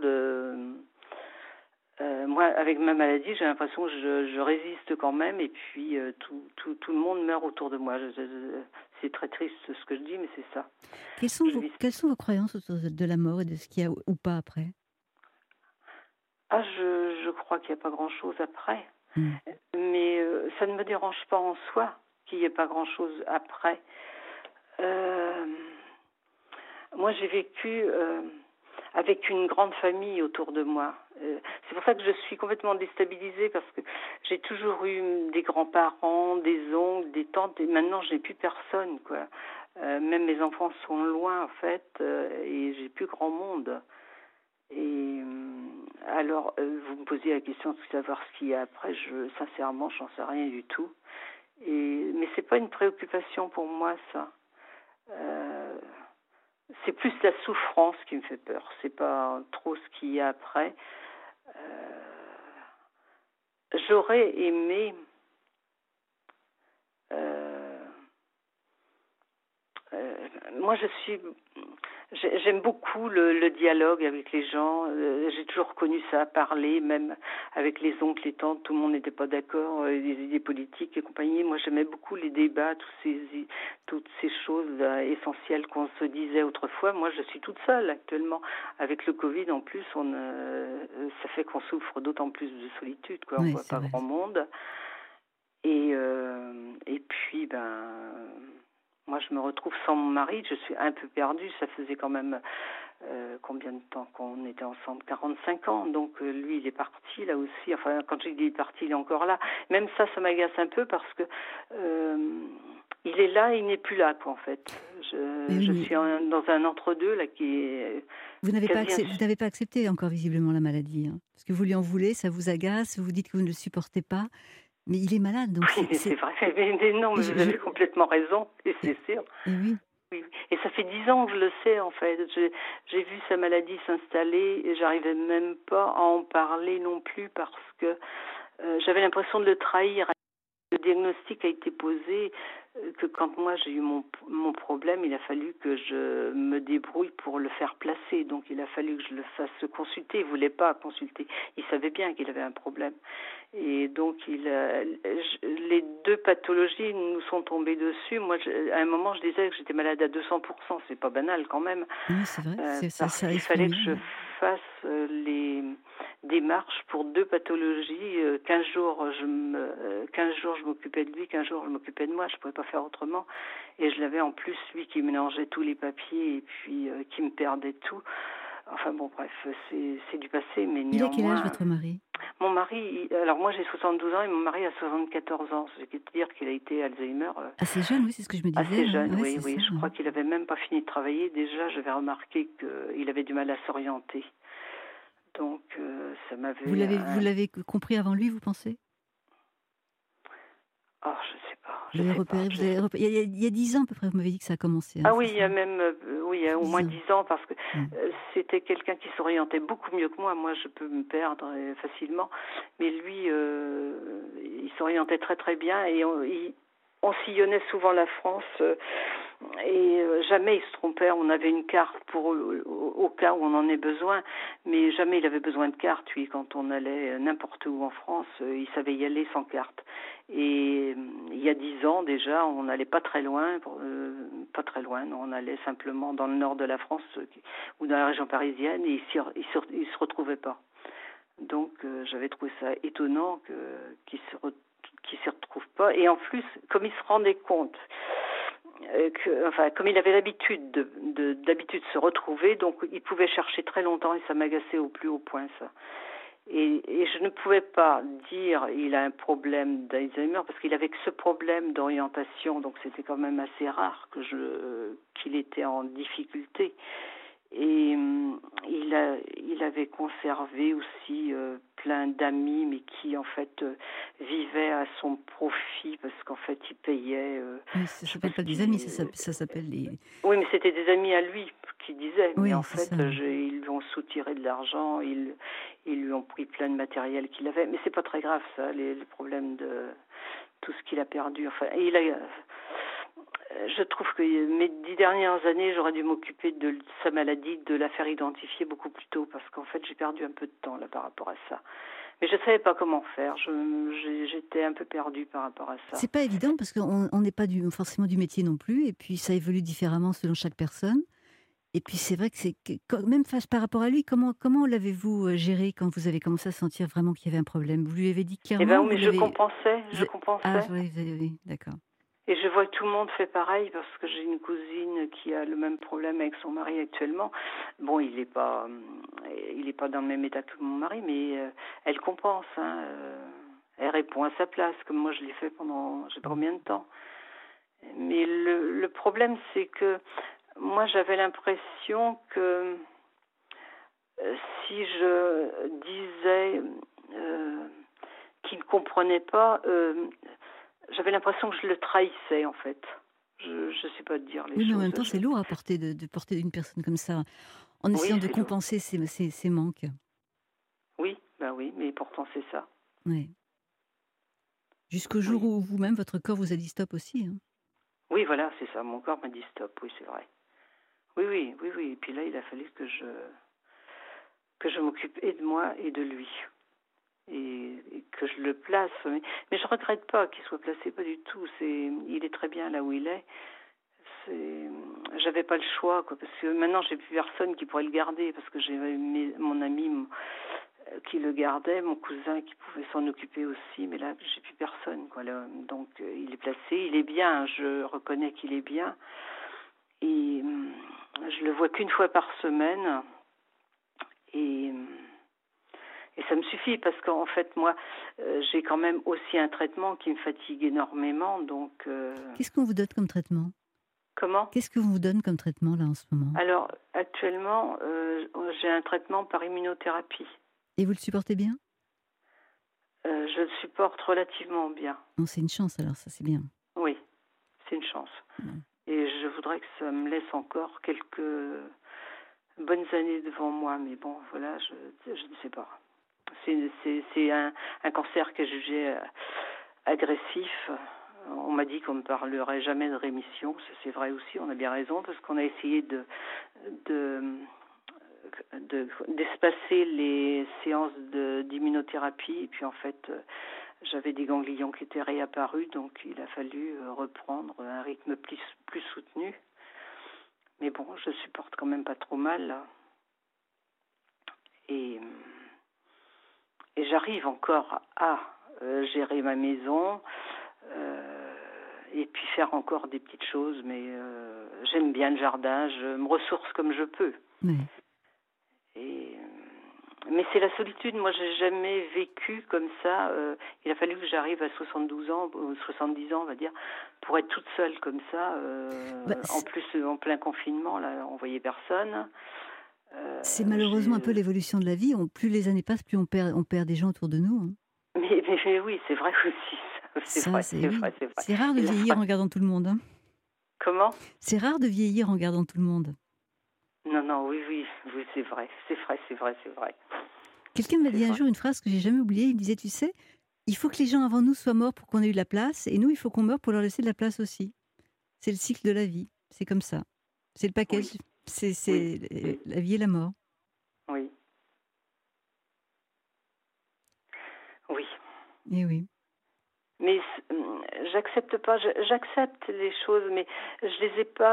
moi, avec ma maladie, j'ai l'impression que je résiste quand même, et puis tout le monde meurt autour de moi. C'est très triste ce que je dis, mais c'est ça. Quelles sont vos croyances autour de la mort et de ce qu'il y a ou pas après? Ah, je crois qu'il n'y a pas grand-chose après. Mais ça ne me dérange pas en soi qu'il n'y ait pas grand-chose après. Moi, j'ai vécu avec une grande famille autour de moi. C'est pour ça que je suis complètement déstabilisée, parce que j'ai toujours eu des grands-parents, des oncles, des tantes, et maintenant, je n'ai plus personne, quoi. Même mes enfants sont loin, en fait, et j'ai plus grand monde. Et alors, vous me posiez la question de savoir ce qu'il y a après. Sincèrement, j'en sais rien du tout. Mais c'est pas une préoccupation pour moi, ça. C'est plus la souffrance qui me fait peur. C'est pas trop ce qu'il y a après. J'aurais aimé moi, j'aime beaucoup le dialogue avec les gens. J'ai toujours connu ça, parler, même avec les oncles, les tantes, tout le monde n'était pas d'accord, les idées politiques et compagnie. Moi, j'aimais beaucoup les débats, toutes ces choses essentielles qu'on se disait autrefois. Moi, je suis toute seule actuellement. Avec le Covid, en plus, ça fait qu'on souffre d'autant plus de solitude, quoi. On voit pas grand monde. Et puis, moi, je me retrouve sans mon mari, je suis un peu perdue. Ça faisait quand même combien de temps qu'on était ensemble? 45 ans. Donc, lui, il est parti là aussi. Enfin, quand je dis il est parti, il est encore là. Même ça m'agace un peu, parce que il est là et il n'est plus là, quoi, en fait. Je suis dans un entre-deux là qui est... Vous n'avez pas accepté encore visiblement la maladie, hein, parce que vous lui en voulez, ça vous agace, vous dites que vous ne le supportez pas. Mais il est malade, donc oui, c'est vrai. Mais non, mais vous avez complètement raison, et c'est sûr. Et oui. Oui. Et ça fait 10 ans que je le sais, en fait. J'ai vu sa maladie s'installer et j'arrivais même pas à en parler non plus, parce que j'avais l'impression de le trahir. Le diagnostic a été posé, que quand moi j'ai eu mon problème, il a fallu que je me débrouille pour le faire placer. Donc il a fallu que je le fasse consulter. Il ne voulait pas consulter. Il savait bien qu'il avait un problème. Et donc les deux pathologies nous sont tombées dessus. Moi, à un moment, je disais que j'étais malade à 200%. C'est pas banal quand même. Oui, c'est vrai. Il fallait que je fasse les démarches pour deux pathologies. 15 jours, je m'occupais de lui, 15 jours, je m'occupais de moi. Je ne pouvais pas faire autrement. Et je l'avais en plus, lui, qui mélangeait tous les papiers et puis qui me perdait tout. Enfin bon, bref, c'est du passé, mais néanmoins... Il a quel âge, votre mari? Mon mari, alors moi j'ai 72 ans et mon mari a 74 ans. C'est-à-dire qu'il a été Alzheimer. Assez jeune, oui, c'est ce que je me disais. Assez jeune, oui. Ça, je crois qu'il avait même pas fini de travailler. Déjà, j'avais remarqué qu'il avait du mal à s'orienter. Donc, ça m'avait... Vous l'avez compris avant lui, vous pensez? Oh, je sais pas. Vous avez repéré, il y a 10 ans à peu près, vous m'avez dit que ça a commencé. Hein, ah oui, il y a même il y a au moins 10 ans, parce que c'était quelqu'un qui s'orientait beaucoup mieux que moi. Moi, je peux me perdre facilement. Mais lui, il s'orientait très très bien, et on sillonnait souvent la France et jamais il se trompait. On avait une carte au cas où on en ait besoin, mais jamais il avait besoin de carte. Lui, quand on allait n'importe où en France, il savait y aller sans carte. Et il y a 10 ans déjà, on n'allait pas très loin, non, on allait simplement dans le nord de la France ou dans la région parisienne, et il se retrouvait pas. Donc j'avais trouvé ça étonnant qu'il se retrouve pas. Et en plus, comme il se rendait compte, comme il avait l'habitude d'habitude se retrouver, donc il pouvait chercher très longtemps, et ça m'agaçait au plus haut point, ça. Et je ne pouvais pas dire il a un problème d'Alzheimer, parce qu'il avait que ce problème d'orientation, donc c'était quand même assez rare qu'il était en difficulté. Et il avait conservé aussi plein d'amis, mais qui en fait vivaient à son profit, parce qu'en fait il payait. Oui, ça s'appelle pas des amis, ça s'appelle les... Oui, mais c'était des amis à lui qui disaient. Oui, mais en fait, ils lui ont soutiré de l'argent, ils lui ont pris plein de matériel qu'il avait. Mais c'est pas très grave, ça, les problèmes tout ce qu'il a perdu. Enfin, je trouve que mes 10 dernières années, j'aurais dû m'occuper de sa maladie, de la faire identifier beaucoup plus tôt, parce qu'en fait, j'ai perdu un peu de temps là par rapport à ça. Mais je ne savais pas comment faire. J'étais un peu perdue par rapport à ça. C'est pas évident parce qu'on n'est pas forcément du métier non plus, et puis ça évolue différemment selon chaque personne. Et puis c'est vrai que même face par rapport à lui, comment l'avez-vous géré quand vous avez commencé à sentir vraiment qu'il y avait un problème? Vous lui avez dit clairement? Eh bien, mais je compensais. Ah oui, d'accord. Et je vois que tout le monde fait pareil, parce que j'ai une cousine qui a le même problème avec son mari actuellement. Bon, il est pas dans le même état que mon mari, mais elle compense. Elle répond à sa place, comme moi je l'ai fait pendant je sais pas combien de temps. Mais le problème, c'est que moi j'avais l'impression que si je disais qu'il ne comprenait pas, j'avais l'impression que je le trahissais, en fait. Je ne sais pas dire les choses. Oui, mais en même temps, c'est lourd à porter de porter une personne comme ça, en essayant de compenser ses manques. Oui, oui, mais pourtant c'est ça. Oui. Jusqu'au jour où vous-même, votre corps vous a dit stop aussi. Hein. Oui, voilà, c'est ça. Mon corps m'a dit stop, oui, c'est vrai. Oui. Et puis là, il a fallu que je m'occupe et de moi et de lui. Et que je le place. Mais je regrette pas qu'il soit placé, pas du tout. Il est très bien là où il est. J'avais pas le choix, quoi, parce que maintenant j'ai plus personne qui pourrait le garder, parce que j'ai mon ami qui le gardait, mon cousin qui pouvait s'en occuper aussi, mais là j'ai plus personne, quoi. Là, donc il est placé, il est bien, je reconnais qu'il est bien, et je le vois qu'une fois par semaine, et ça me suffit, parce qu'en fait, moi, j'ai quand même aussi un traitement qui me fatigue énormément, donc... Qu'est-ce qu'on vous donne comme traitement? Comment? Qu'est-ce que vous donne comme traitement, là, en ce moment? Alors, actuellement, j'ai un traitement par immunothérapie. Et vous le supportez bien? Je le supporte relativement bien. Non, c'est une chance, alors, ça, c'est bien. Oui, c'est une chance. Et je voudrais que ça me laisse encore quelques bonnes années devant moi, mais bon, voilà, je ne sais pas. C'est un cancer que j'ai jugé agressif. On m'a dit qu'on ne parlerait jamais de rémission. C'est vrai aussi, on a bien raison, parce qu'on a essayé d'espacer les séances d'immunothérapie, et puis en fait, j'avais des ganglions qui étaient réapparus, donc il a fallu reprendre un rythme plus soutenu. Mais bon, je supporte quand même pas trop mal, là. Et j'arrive encore à gérer ma maison, et puis faire encore des petites choses, mais j'aime bien le jardin, je me ressource comme je peux. Oui. Mais c'est la solitude, moi j'ai jamais vécu comme ça. Il a fallu que j'arrive à 72 ans, ou 70 ans on va dire, pour être toute seule comme ça. En plus, en plein confinement, là, on voyait personne. C'est malheureusement un peu l'évolution de la vie. Plus les années passent, plus on perd des gens autour de nous. Hein. Mais oui, c'est vrai aussi. C'est vrai. C'est rare de vieillir en regardant tout le monde. Hein. Comment? C'est rare de vieillir en regardant tout le monde. Non, oui, c'est vrai. Quelqu'un m'a dit un jour une phrase que j'ai jamais oubliée. Il me disait, tu sais, il faut que les gens avant nous soient morts pour qu'on ait eu de la place, et nous, il faut qu'on meure pour leur laisser de la place aussi. C'est le cycle de la vie. C'est comme ça. C'est le package. Oui. C'est la vie et la mort. Oui. Oui. Et oui. Mais j'accepte les choses, mais je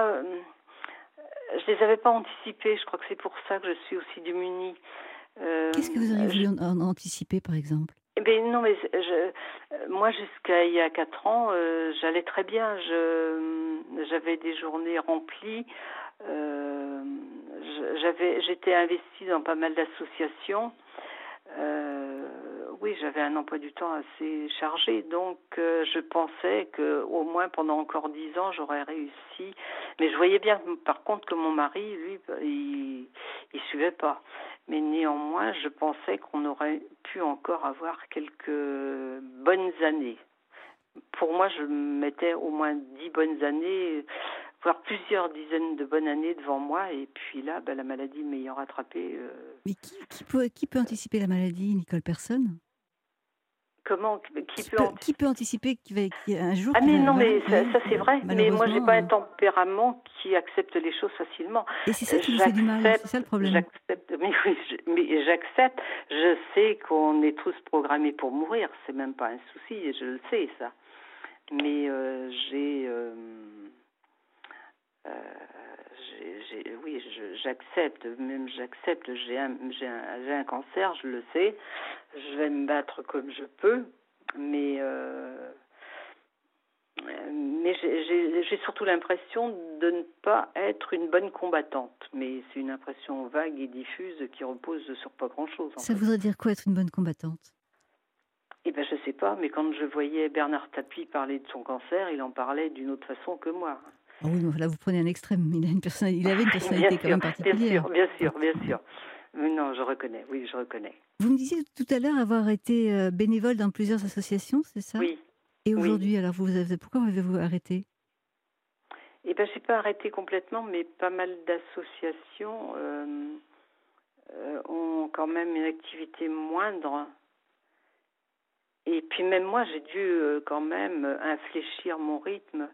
les avais pas anticipées. Je crois que c'est pour ça que je suis aussi démunie. Qu'est-ce que vous auriez voulu en anticiper, par exemple? Eh bien, non, mais moi, jusqu'à il y a 4 ans, j'allais très bien. J'avais des journées remplies. J'étais investie dans pas mal d'associations. Oui, j'avais un emploi du temps assez chargé, donc je pensais qu'au moins pendant encore 10 ans, j'aurais réussi. Mais je voyais bien, par contre, que mon mari, lui, il suivait pas. Mais néanmoins, je pensais qu'on aurait pu encore avoir quelques bonnes années. Pour moi, je mettais au moins 10 bonnes années, voire plusieurs dizaines de bonnes années devant moi. Et puis là, la maladie m'ayant rattrapée... Mais qui peut anticiper la maladie, Nicole? Personne? Qui peut anticiper un jour... Ah mais non, mais voilà, ça c'est vrai. Mais moi, j'ai pas un malheureusement, tempérament qui accepte les choses facilement. et c'est ça qui vous fait du mal, c'est ça le problème. J'accepte. Mais oui, mais j'accepte. Je sais qu'on est tous programmés pour mourir. C'est même pas un souci. Je le sais ça. Mais oui, j'accepte. Même j'accepte. J'ai un cancer. Je le sais. Je vais me battre comme je peux. Mais j'ai surtout l'impression de ne pas être une bonne combattante. Mais c'est une impression vague et diffuse qui repose sur pas grand-chose. Ça voudrait dire quoi être une bonne combattante? Eh ben, je sais pas, mais quand je voyais Bernard Tapie parler de son cancer, il en parlait d'une autre façon que moi. Ah oui, là vous prenez un extrême. Il avait une personnalité quand même particulière. Bien sûr. Mais non, je reconnais. Vous me disiez tout à l'heure avoir été bénévole dans plusieurs associations, c'est ça? Oui. Et aujourd'hui, alors pourquoi avez-vous arrêté? Eh ben, j'ai pas arrêté complètement, mais pas mal d'associations ont quand même une activité moindre. Et puis même moi, j'ai dû quand même infléchir mon rythme.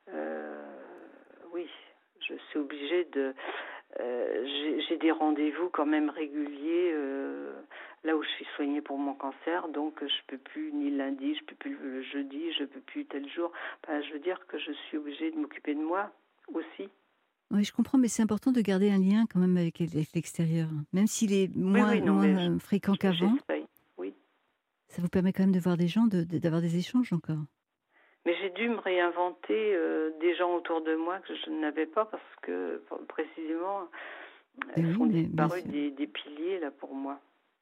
Oui, je suis obligée de... j'ai des rendez-vous quand même réguliers là où je suis soignée pour mon cancer, donc je peux plus ni le lundi, je peux plus le jeudi, je peux plus tel jour. Enfin, je veux dire que je suis obligée de m'occuper de moi aussi. Oui, je comprends, mais c'est important de garder un lien quand même avec l'extérieur, même s'il est moins fréquent qu'avant. J'essaye, oui. Ça vous permet quand même de voir des gens, d'avoir des échanges encore. Mais j'ai dû me réinventer des gens autour de moi que je n'avais pas parce que précisément elles sont disparues des piliers là pour moi.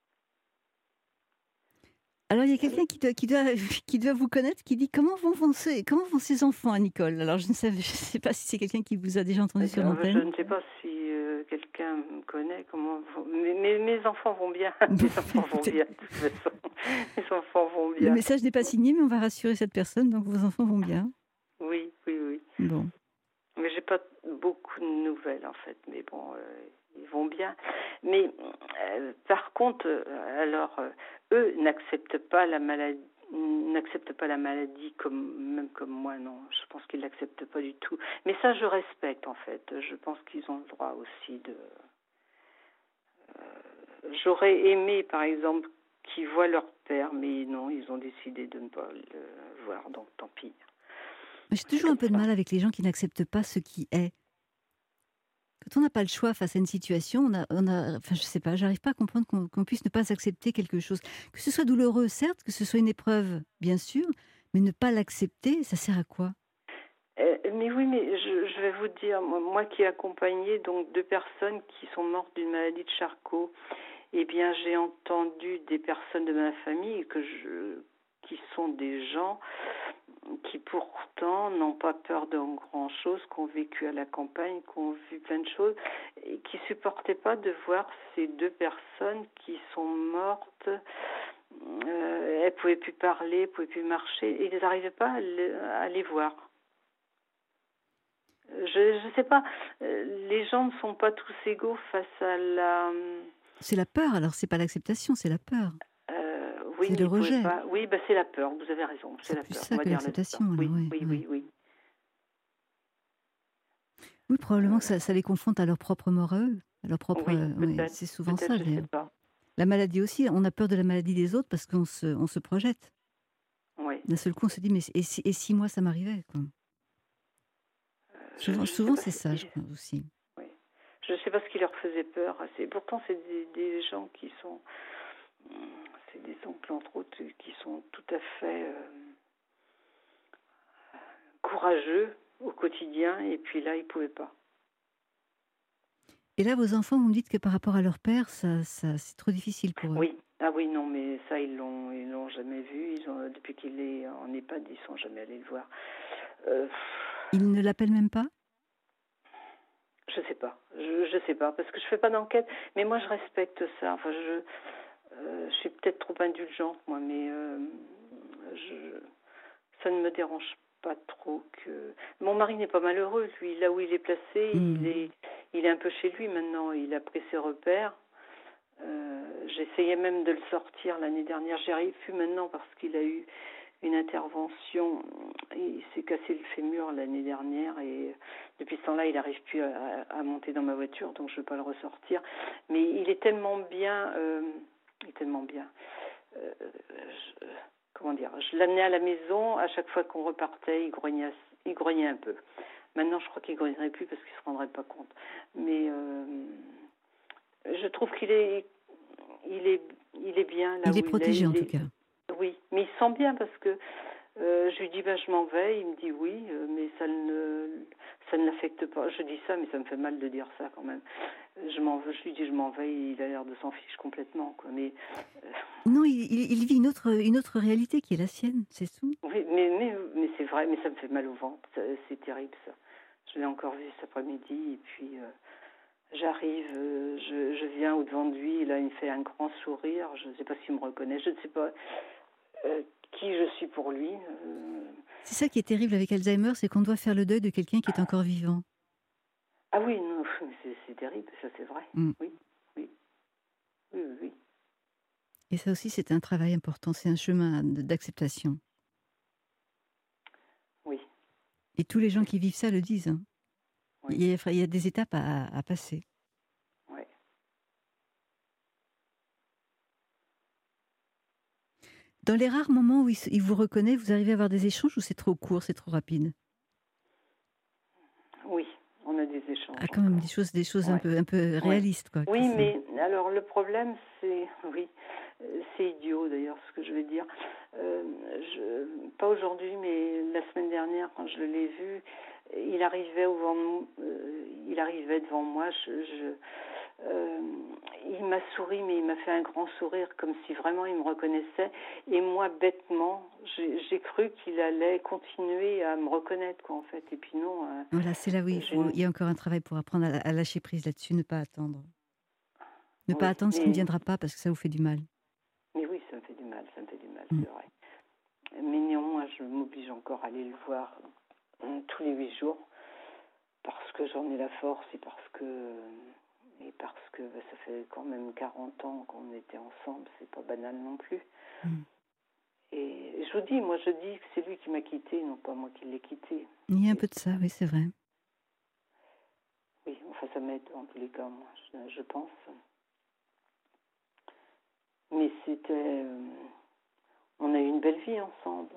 Alors il y a quelqu'un qui doit vous connaître, qui dit comment vont ces enfants à Nicole. Alors je ne sais pas si c'est quelqu'un qui vous a déjà entendu sur l'antenne. Je ne sais pas si quelqu'un me connaît. Mes enfants vont bien. Mes enfants vont bien de toute façon. Mes enfants vont bien. Le message n'est pas signé, mais on va rassurer cette personne. Donc vos enfants vont bien. Oui. Bon. Mais j'ai pas beaucoup de nouvelles en fait. Mais bon, ils vont bien. Mais par contre, alors eux n'acceptent pas la maladie. Même comme moi, non. Je pense qu'ils l'acceptent pas du tout. Mais ça, je respecte en fait. Je pense qu'ils ont le droit aussi de. J'aurais aimé, par exemple, qu'ils voient leur père, mais non, ils ont décidé de ne pas le voir, donc tant pis. J'ai toujours un peu de mal avec les gens qui n'acceptent pas ce qui est. Quand on n'a pas le choix face à une situation, enfin, je sais pas, j'arrive pas à comprendre qu'on puisse ne pas accepter quelque chose. Que ce soit douloureux, certes, que ce soit une épreuve, bien sûr, mais ne pas l'accepter, ça sert à quoi? Mais oui, mais je vais vous dire, moi qui ai accompagné donc 2 personnes qui sont mortes d'une maladie de Charcot, eh bien j'ai entendu des personnes de ma famille qui sont des gens qui pourtant n'ont pas peur de grand-chose, qui ont vécu à la campagne, qui ont vu plein de choses, et qui ne supportaient pas de voir ces 2 personnes qui sont mortes. Elles ne pouvaient plus parler, elles ne pouvaient plus marcher, et ils n'arrivaient pas à les voir. Je ne sais pas, les gens ne sont pas tous égaux face à la... C'est la peur, alors c'est pas l'acceptation, c'est la peur. Oui, c'est le rejet. Oui, c'est la peur, vous avez raison. C'est la plus peur. ça que l'acceptation. Oui. Oui, probablement que ça les confronte à leur propre mort à eux. À leur propre, c'est souvent ça. Je sais pas. La maladie aussi, on a peur de la maladie des autres parce qu'on se projette. Oui. D'un seul coup, on se dit, mais et si moi ça m'arrivait quoi. Souvent c'est ça, je crois aussi. Oui. Je ne sais pas ce qui leur faisait peur. Pourtant, c'est des gens qui sont... C'est des oncles, entre autres, qui sont tout à fait courageux au quotidien. Et puis là, ils ne pouvaient pas. Et là, vos enfants, vous me dites que par rapport à leur père, ça c'est trop difficile pour eux. Oui. Ah oui, non, mais ça, ils l'ont jamais vu. Depuis qu'il est en EHPAD, ils ne sont jamais allés le voir. Ils ne l'appellent même pas? Je sais pas. Je sais pas, parce que je fais pas d'enquête. Mais moi, je respecte ça. Enfin, je suis peut-être trop indulgente, moi, mais ça ne me dérange pas trop que... Mon mari n'est pas malheureux, lui. Là où il est placé, il est un peu chez lui maintenant. Il a pris ses repères. J'essayais même de le sortir l'année dernière. J'y arrive plus maintenant parce qu'il a eu une intervention. Il s'est cassé le fémur l'année dernière et depuis ce temps-là, il n'arrive plus à monter dans ma voiture, donc je ne veux pas le ressortir. Mais il est tellement bien. Il est tellement bien. Comment dire, je l'amenais à la maison, à chaque fois qu'on repartait, il grognait un peu. Maintenant, je crois qu'il ne grognerait plus parce qu'il ne se rendrait pas compte. Mais je trouve qu'il est bien là où Il est protégé en tout cas. Oui, mais il se sent bien parce que je lui dis je m'en vais, il me dit oui, mais ça ne l'affecte pas. Je dis ça, mais ça me fait mal de dire ça quand même. Je lui dis je m'en vais, il a l'air de s'en fiche complètement, quoi. Mais non, il vit une autre réalité qui est la sienne, c'est tout. Oui, mais c'est vrai, mais ça me fait mal au ventre, c'est terrible ça. Je l'ai encore vu cet après-midi et puis j'arrive, je viens au-devant de lui, là il me fait un grand sourire, je ne sais pas s'il me reconnaît, je ne sais pas qui je suis pour lui. C'est ça qui est terrible avec Alzheimer, c'est qu'on doit faire le deuil de quelqu'un qui est encore vivant. Ah oui, non, c'est terrible, ça c'est vrai. Oui. Et ça aussi c'est un travail important, c'est un chemin d'acceptation. Oui. Et tous les gens qui vivent ça le disent. Hein. Oui. Il y a des étapes à passer. Oui. Dans les rares moments où il vous reconnaît, vous arrivez à avoir des échanges ou c'est trop court, c'est trop rapide? Oui, on a des échanges. Ah, quand même des choses un peu réalistes, quoi. Oui, mais alors le problème, c'est idiot d'ailleurs ce que je vais dire. Pas aujourd'hui, mais la semaine dernière, quand je l'ai vu, il arrivait devant moi. Il m'a souri, mais il m'a fait un grand sourire, comme si vraiment il me reconnaissait. Et moi, bêtement, j'ai cru qu'il allait continuer à me reconnaître, quoi, en fait. Et puis non. Voilà, c'est là où il y a encore un travail pour apprendre à lâcher prise là-dessus, ne pas attendre. Ne pas attendre ce qui ne viendra pas, parce que ça vous fait du mal. Mais oui, ça me fait du mal, c'est vrai. Mais néanmoins, je m'oblige encore à aller le voir tous les 8 jours, parce que j'en ai la force et parce que ça fait quand même 40 ans qu'on était ensemble, c'est pas banal non plus. Et je dis que c'est lui qui m'a quitté, non pas moi qui l'ai quitté. Il y a un peu de ça, oui, c'est vrai. Oui, enfin ça m'aide en tous les cas, moi, je pense. Mais on a eu une belle vie ensemble,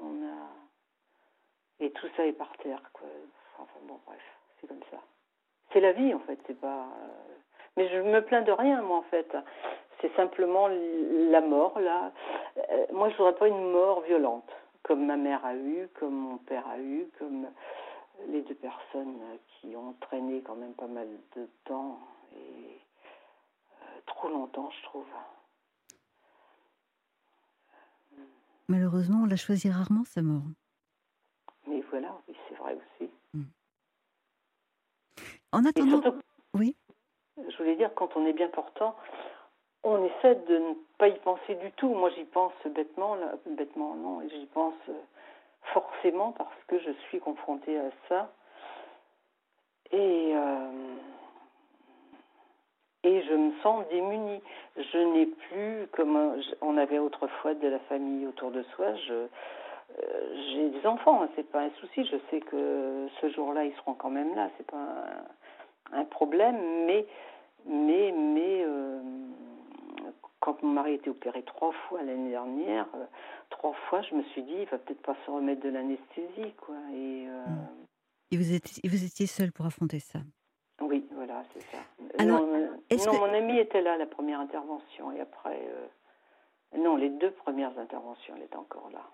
et tout ça est par terre, quoi. Enfin bon, bref, c'est comme ça. C'est la vie, en fait, c'est pas... Mais je me plains de rien, moi, en fait. C'est simplement la mort, là. Moi, je voudrais pas une mort violente, comme ma mère a eu, comme mon père a eu, comme les 2 personnes qui ont traîné quand même pas mal de temps, et trop longtemps, je trouve. Malheureusement, on la choisit rarement, sa mort. Mais voilà, oui, c'est vrai aussi. En attendant... Surtout, oui. Je voulais dire, quand on est bien portant, on essaie de ne pas y penser du tout. Moi, j'y pense bêtement non, et j'y pense forcément parce que je suis confrontée à ça. Et je me sens démunie. Je n'ai plus, comme on avait autrefois de la famille autour de soi, j'ai des enfants, hein, c'est pas un souci. Je sais que ce jour-là, ils seront quand même là. C'est pas un problème, mais quand mon mari a été opéré 3 fois l'année dernière, 3 fois, je me suis dit, il va peut-être pas se remettre de l'anesthésie, quoi. Et vous étiez seule pour affronter ça. Oui, voilà, c'est ça. Alors, mon ami était là à la première intervention, et après, non, les 2 premières interventions, elle était encore là.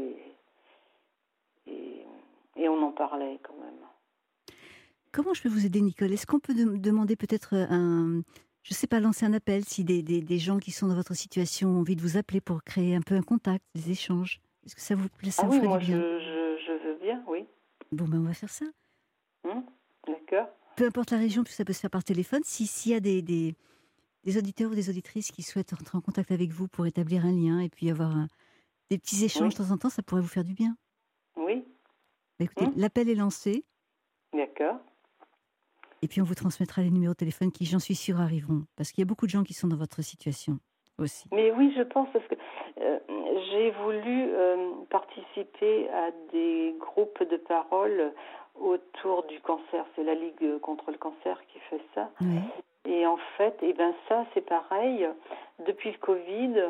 Et on en parlait quand même. Comment je peux vous aider, Nicole? Est-ce qu'on peut demander peut-être je ne sais pas, lancer un appel si des gens qui sont dans votre situation ont envie de vous appeler pour créer un peu un contact, des échanges? Est-ce que ça vous plaît? Ça vous ferait du bien? Je veux bien, oui. Bon, ben on va faire ça. D'accord. Peu importe la région, puis ça peut se faire par téléphone. S'il y a des auditeurs ou des auditrices qui souhaitent entrer en contact avec vous pour établir un lien et puis avoir des petits échanges de temps en temps, ça pourrait vous faire du bien. Oui. Bah, écoutez, l'appel est lancé. D'accord. Et puis on vous transmettra les numéros de téléphone qui, j'en suis sûre, arriveront. Parce qu'il y a beaucoup de gens qui sont dans votre situation aussi. Mais oui, je pense, parce que j'ai voulu participer à des groupes de parole autour du cancer. C'est la Ligue contre le cancer qui fait ça. Oui. Et en fait, ça, c'est pareil. Depuis le Covid,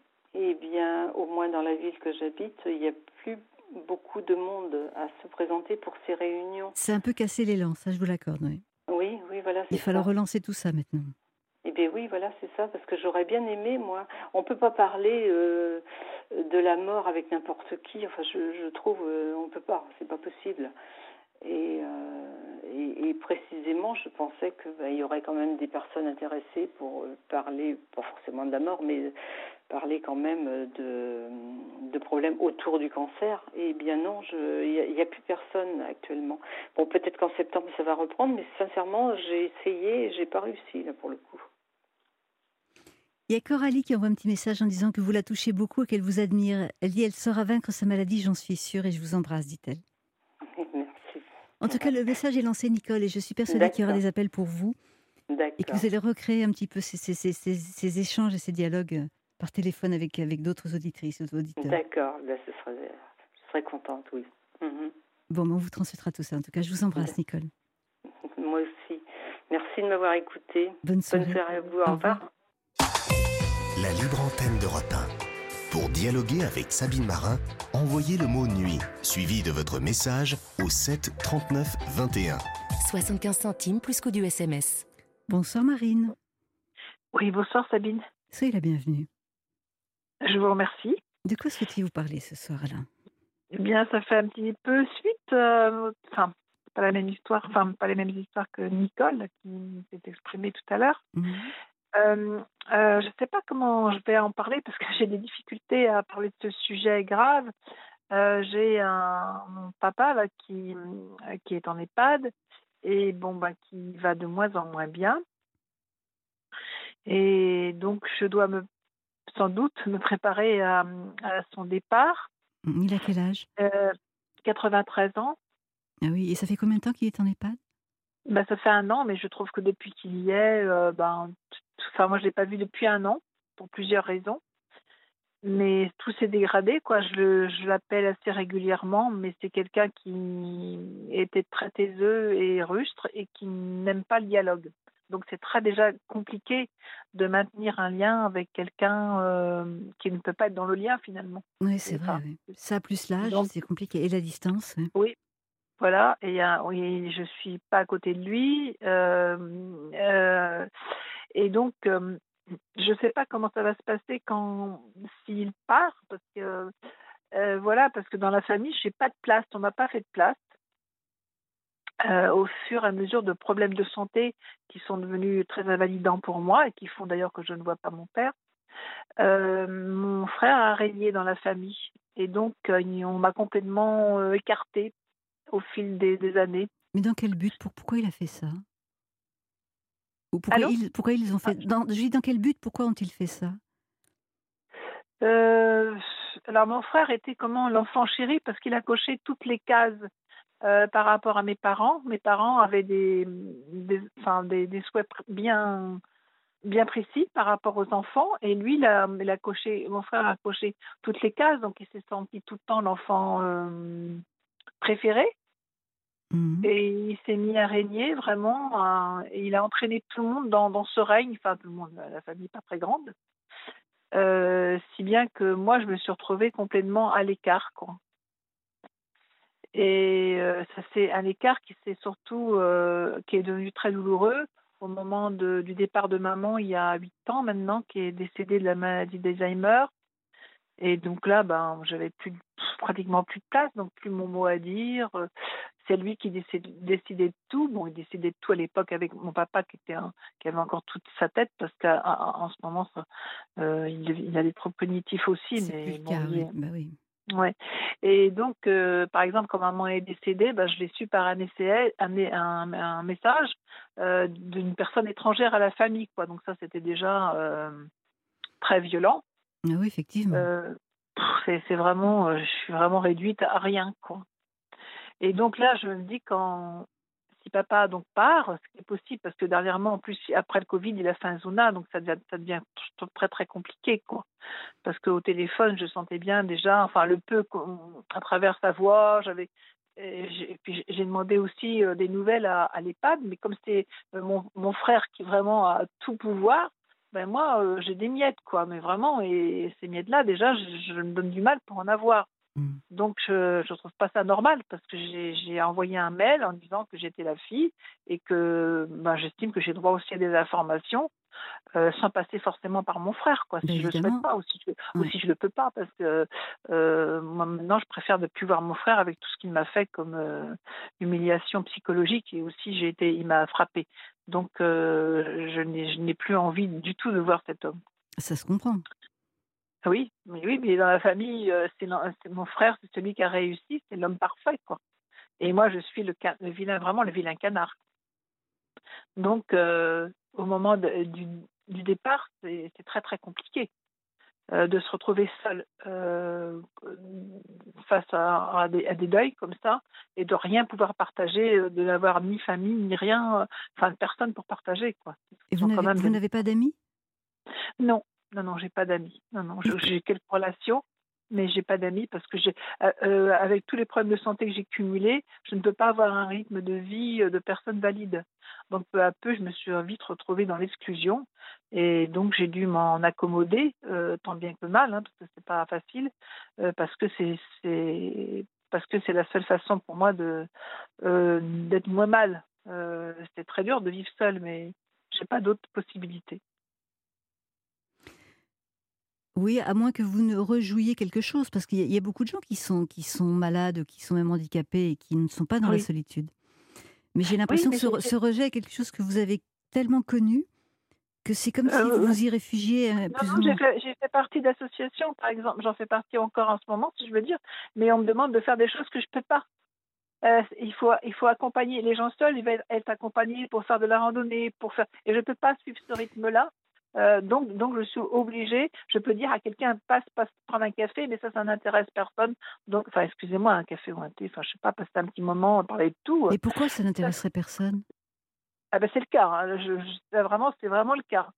au moins dans la ville que j'habite, il n'y a plus beaucoup de monde à se présenter pour ces réunions. C'est un peu casser l'élan, ça je vous l'accorde. Oui. Oui, voilà, c'est ça. Il fallait relancer tout ça maintenant. Oui, voilà, c'est ça, parce que j'aurais bien aimé, moi. On peut pas parler de la mort avec n'importe qui. Enfin, je trouve, on peut pas, c'est pas possible. Et précisément, je pensais qu'il y aurait quand même des personnes intéressées pour parler, pas forcément de la mort, mais parler quand même de problèmes autour du cancer. Et bien non, il n'y a plus personne actuellement. Bon, peut-être qu'en septembre ça va reprendre, mais sincèrement, j'ai essayé et j'ai pas réussi là pour le coup. Il y a Coralie qui envoie un petit message en disant que vous la touchez beaucoup et qu'elle vous admire. Elle dit elle saura vaincre sa maladie, j'en suis sûre, et je vous embrasse, dit-elle. Merci. En tout cas, le message est lancé, Nicole, et je suis persuadée qu'il y aura des appels pour vous. D'accord. Et que vous allez recréer un petit peu ces échanges et ces dialogues par téléphone avec d'autres auditrices ou auditeurs. D'accord, je serais contente, oui. Bon, on vous transmettra tout ça. En tout cas, je vous embrasse, Nicole. Moi aussi. Merci de m'avoir écoutée. Bonne soirée à vous. Au revoir. La libre antenne d'Europe 1. Pour dialoguer avec Sabine Marin, envoyez le mot nuit, suivi de votre message au 7 39 21. 75 centimes plus coût du SMS. Bonsoir Marine. Oui, bonsoir Sabine. Soyez la bienvenue. Je vous remercie. De quoi souhaitez-vous parler ce soir-là ? Eh bien, ça fait un petit peu suite, pas la même histoire, pas les mêmes histoires que Nicole qui s'est exprimée tout à l'heure. Je ne sais pas comment je vais en parler parce que j'ai des difficultés à parler de ce sujet grave. J'ai mon papa là, qui est en EHPAD et qui va de moins en moins bien. Et donc, je dois sans doute me préparer à son départ. Il a quel âge ? 93 ans. Ah oui, et ça fait combien de temps qu'il est en EHPAD ? Ça fait 1 an, mais je trouve que depuis qu'il y est, moi je ne l'ai pas vu depuis 1 an, pour plusieurs raisons. Mais tout s'est dégradé, quoi. Je l'appelle assez régulièrement, mais c'est quelqu'un qui était très taiseux et rustre et qui n'aime pas le dialogue. Donc c'est déjà compliqué de maintenir un lien avec quelqu'un qui ne peut pas être dans le lien finalement. Oui, c'est vrai. Oui. Ça plus l'âge, c'est compliqué. Et la distance. Oui. Voilà, et je ne suis pas à côté de lui. Et donc, je ne sais pas comment ça va se passer s'il part, parce que dans la famille, je n'ai pas de place, on m'a pas fait de place. Au fur et à mesure de problèmes de santé qui sont devenus très invalidants pour moi et qui font d'ailleurs que je ne vois pas mon père, mon frère a régné dans la famille. Et donc, on m'a complètement écartée au fil des années. Mais dans quel but ? Pourquoi il a fait ça ? Ou pourquoi ils ont fait je dis dans quel but ? Pourquoi ont-ils fait ça ? Alors mon frère était l'enfant chéri parce qu'il a coché toutes les cases par rapport à mes parents. Mes parents avaient des souhaits bien précis par rapport aux enfants et lui mon frère a coché toutes les cases, donc il s'est senti tout le temps l'enfant préféré. Et il s'est mis à régner vraiment, et il a entraîné tout le monde dans ce règne, tout le monde, la famille pas très grande, si bien que moi je me suis retrouvée complètement à l'écart, quoi. Et ça c'est un écart qui est devenu très douloureux au moment du départ de maman il y a 8 ans maintenant, qui est décédée de la maladie d'Alzheimer. Et donc là, j'avais pratiquement plus de place, donc plus mon mot à dire. C'est lui qui décidait de tout. Bon, il décidait de tout à l'époque avec mon papa qui avait encore toute sa tête parce qu'en ce moment, il a des troubles cognitifs aussi. C'est mais plus le cas, oui. Ouais. Et donc, par exemple, quand maman est décédée, je l'ai su par un message d'une personne étrangère à la famille, quoi. Donc ça, c'était déjà très violent. Ah oui, effectivement. C'est vraiment, je suis vraiment réduite à rien, quoi. Et donc là, je me dis si papa donc part, ce qui est possible parce que dernièrement, en plus, après le Covid, il a fait un zona, donc ça devient je trouve, très très compliqué, quoi. Parce qu'au téléphone, je sentais bien déjà, enfin le peu à travers sa voix, puis j'ai demandé aussi des nouvelles à l'EHPAD, mais comme c'est mon frère qui vraiment a tout pouvoir, ben moi j'ai des miettes, quoi, mais vraiment, et ces miettes-là, déjà, je me donne du mal pour en avoir. Mm. Donc, je ne trouve pas ça normal parce que j'ai envoyé un mail en disant que j'étais la fille et que j'estime que j'ai droit aussi à des informations sans passer forcément par mon frère, quoi, si je le souhaite Évidemment. pas ou si je le peux pas, parce que moi maintenant je préfère ne plus voir mon frère avec tout ce qu'il m'a fait comme humiliation psychologique et aussi il m'a frappé. Donc je n'ai plus envie du tout de voir cet homme. Ça se comprend. Oui, mais dans la famille, c'est mon frère, c'est celui qui a réussi, c'est l'homme parfait, quoi. Et moi, je suis le vilain, vraiment le vilain canard. Donc, au moment du départ, c'est très très compliqué de se retrouver seul face à des deuils comme ça et de rien pouvoir partager, de n'avoir ni famille ni rien, enfin personne pour partager, quoi. Et Ils ont quand même vous n'avez pas d'amis? Non, non, j'ai pas d'amis. Non, j'ai quelques relations, mais j'ai pas d'amis parce que avec tous les problèmes de santé que j'ai cumulés, je ne peux pas avoir un rythme de vie de personne valide. Donc peu à peu, je me suis vite retrouvée dans l'exclusion et donc j'ai dû m'en accommoder, tant bien que mal, hein, parce que c'est pas facile, parce que c'est la seule façon pour moi d'être moins mal. C'est très dur de vivre seule, mais j'ai pas d'autre possibilité. Oui, à moins que vous ne rejouiez quelque chose, parce qu'il y a beaucoup de gens qui sont malades, qui sont même handicapés et qui ne sont pas dans la Oui. solitude. Mais j'ai Oui, l'impression mais que ce rejet est quelque chose que vous avez tellement connu que c'est comme si vous vous y réfugiez plus ou non, moins. j'ai fait partie d'associations, par exemple. J'en fais partie encore en ce moment, si je veux dire. Mais on me demande de faire des choses que je ne peux pas. Il faut accompagner les gens seuls. Ils veulent être accompagnés pour faire de la randonnée, et je ne peux pas suivre ce rythme-là. Donc je suis obligée. Je peux dire à quelqu'un passe prendre un café, mais ça n'intéresse personne. Donc, enfin, excusez-moi, un café ou un thé. Enfin, je sais pas, passer un petit moment, parler de tout. Et pourquoi ça n'intéresserait personne? Ah ben c'est le cas, hein. C'est vraiment le cas.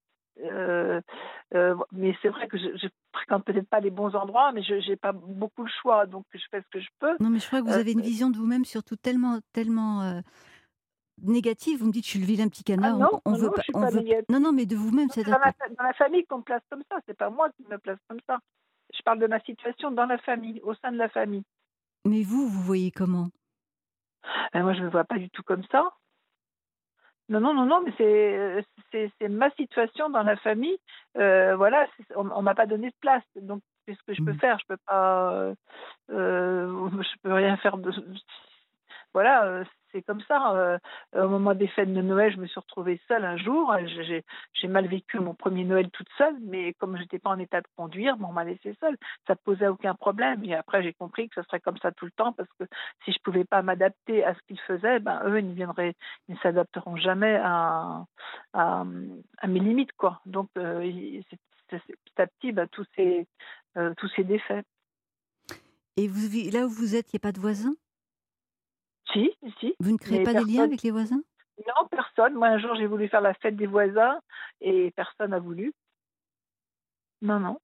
Mais c'est vrai que je fréquente peut-être pas les bons endroits, mais je n'ai pas beaucoup le choix, donc je fais ce que je peux. Non, mais je crois que vous Euh, avez une vision de vous-même surtout tellement négative. Vous me dites, je suis le vilain petit ah canard. non, On non, veut non, pas, je suis on pas veut. Non, négative. non, mais de vous-même, C'est c'est-à-dire que. dans la famille qu'on me place comme ça. C'est pas moi qui me place comme ça. Je parle de ma situation dans la famille, au sein de la famille. Mais vous voyez comment? Moi, je me vois pas du tout comme ça. Non, mais c'est ma situation dans la famille. Voilà, on m'a pas donné de place, donc qu'est-ce que je peux Mm. faire? Je peux pas, je peux rien faire voilà, c'est comme ça. Au moment des fêtes de Noël, je me suis retrouvée seule un jour. J'ai mal vécu mon premier Noël toute seule, mais comme je n'étais pas en état de conduire, on m'a laissée seule. Ça ne posait aucun problème. Et après, j'ai compris que ce serait comme ça tout le temps, parce que si je ne pouvais pas m'adapter à ce qu'ils faisaient, eux, ils ne s'adapteront jamais à mes limites, quoi. Donc, petit à petit, tous ces défaits. Et là où vous êtes, il n'y a pas de voisins? Si, Vous ne créez mais pas des liens personne. avec les voisins? Non, personne. Moi, un jour, j'ai voulu faire la fête des voisins et personne n'a voulu. Non.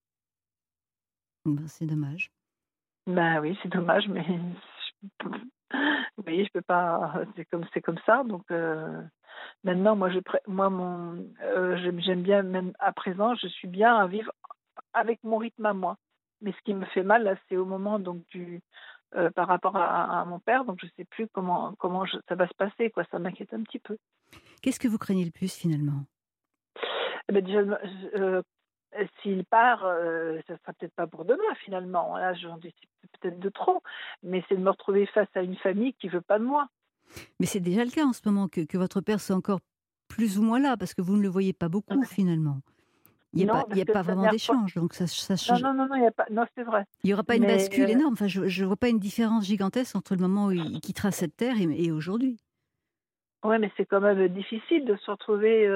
Ben, c'est dommage. Ben oui, c'est dommage, mais vous voyez, je peux pas. C'est comme ça. Donc maintenant, moi, j'aime bien, même à présent, je suis bien à vivre avec mon rythme à moi. Mais ce qui me fait mal là, c'est au moment donc par rapport à mon père. Donc je sais plus comment ça va se passer, quoi. Ça m'inquiète un petit peu. Qu'est-ce que vous craignez le plus finalement? Eh ben déjà, s'il part, ça sera peut-être pas pour demain finalement. Là, j'en dis peut-être de trop, mais c'est de me retrouver face à une famille qui veut pas de moi. Mais c'est déjà le cas en ce moment que votre père soit encore plus ou moins là, parce que vous ne le voyez pas beaucoup finalement. Il Non, n'y a parce que pas la vraiment dernière fois. d'échange, donc ça Non, change. il y a pas. Non, c'est vrai. Il n'y aura pas une Mais bascule énorme. Enfin, je ne vois pas une différence gigantesque entre le moment où il quittera cette terre et aujourd'hui. ouais, mais c'est quand même difficile de se retrouver,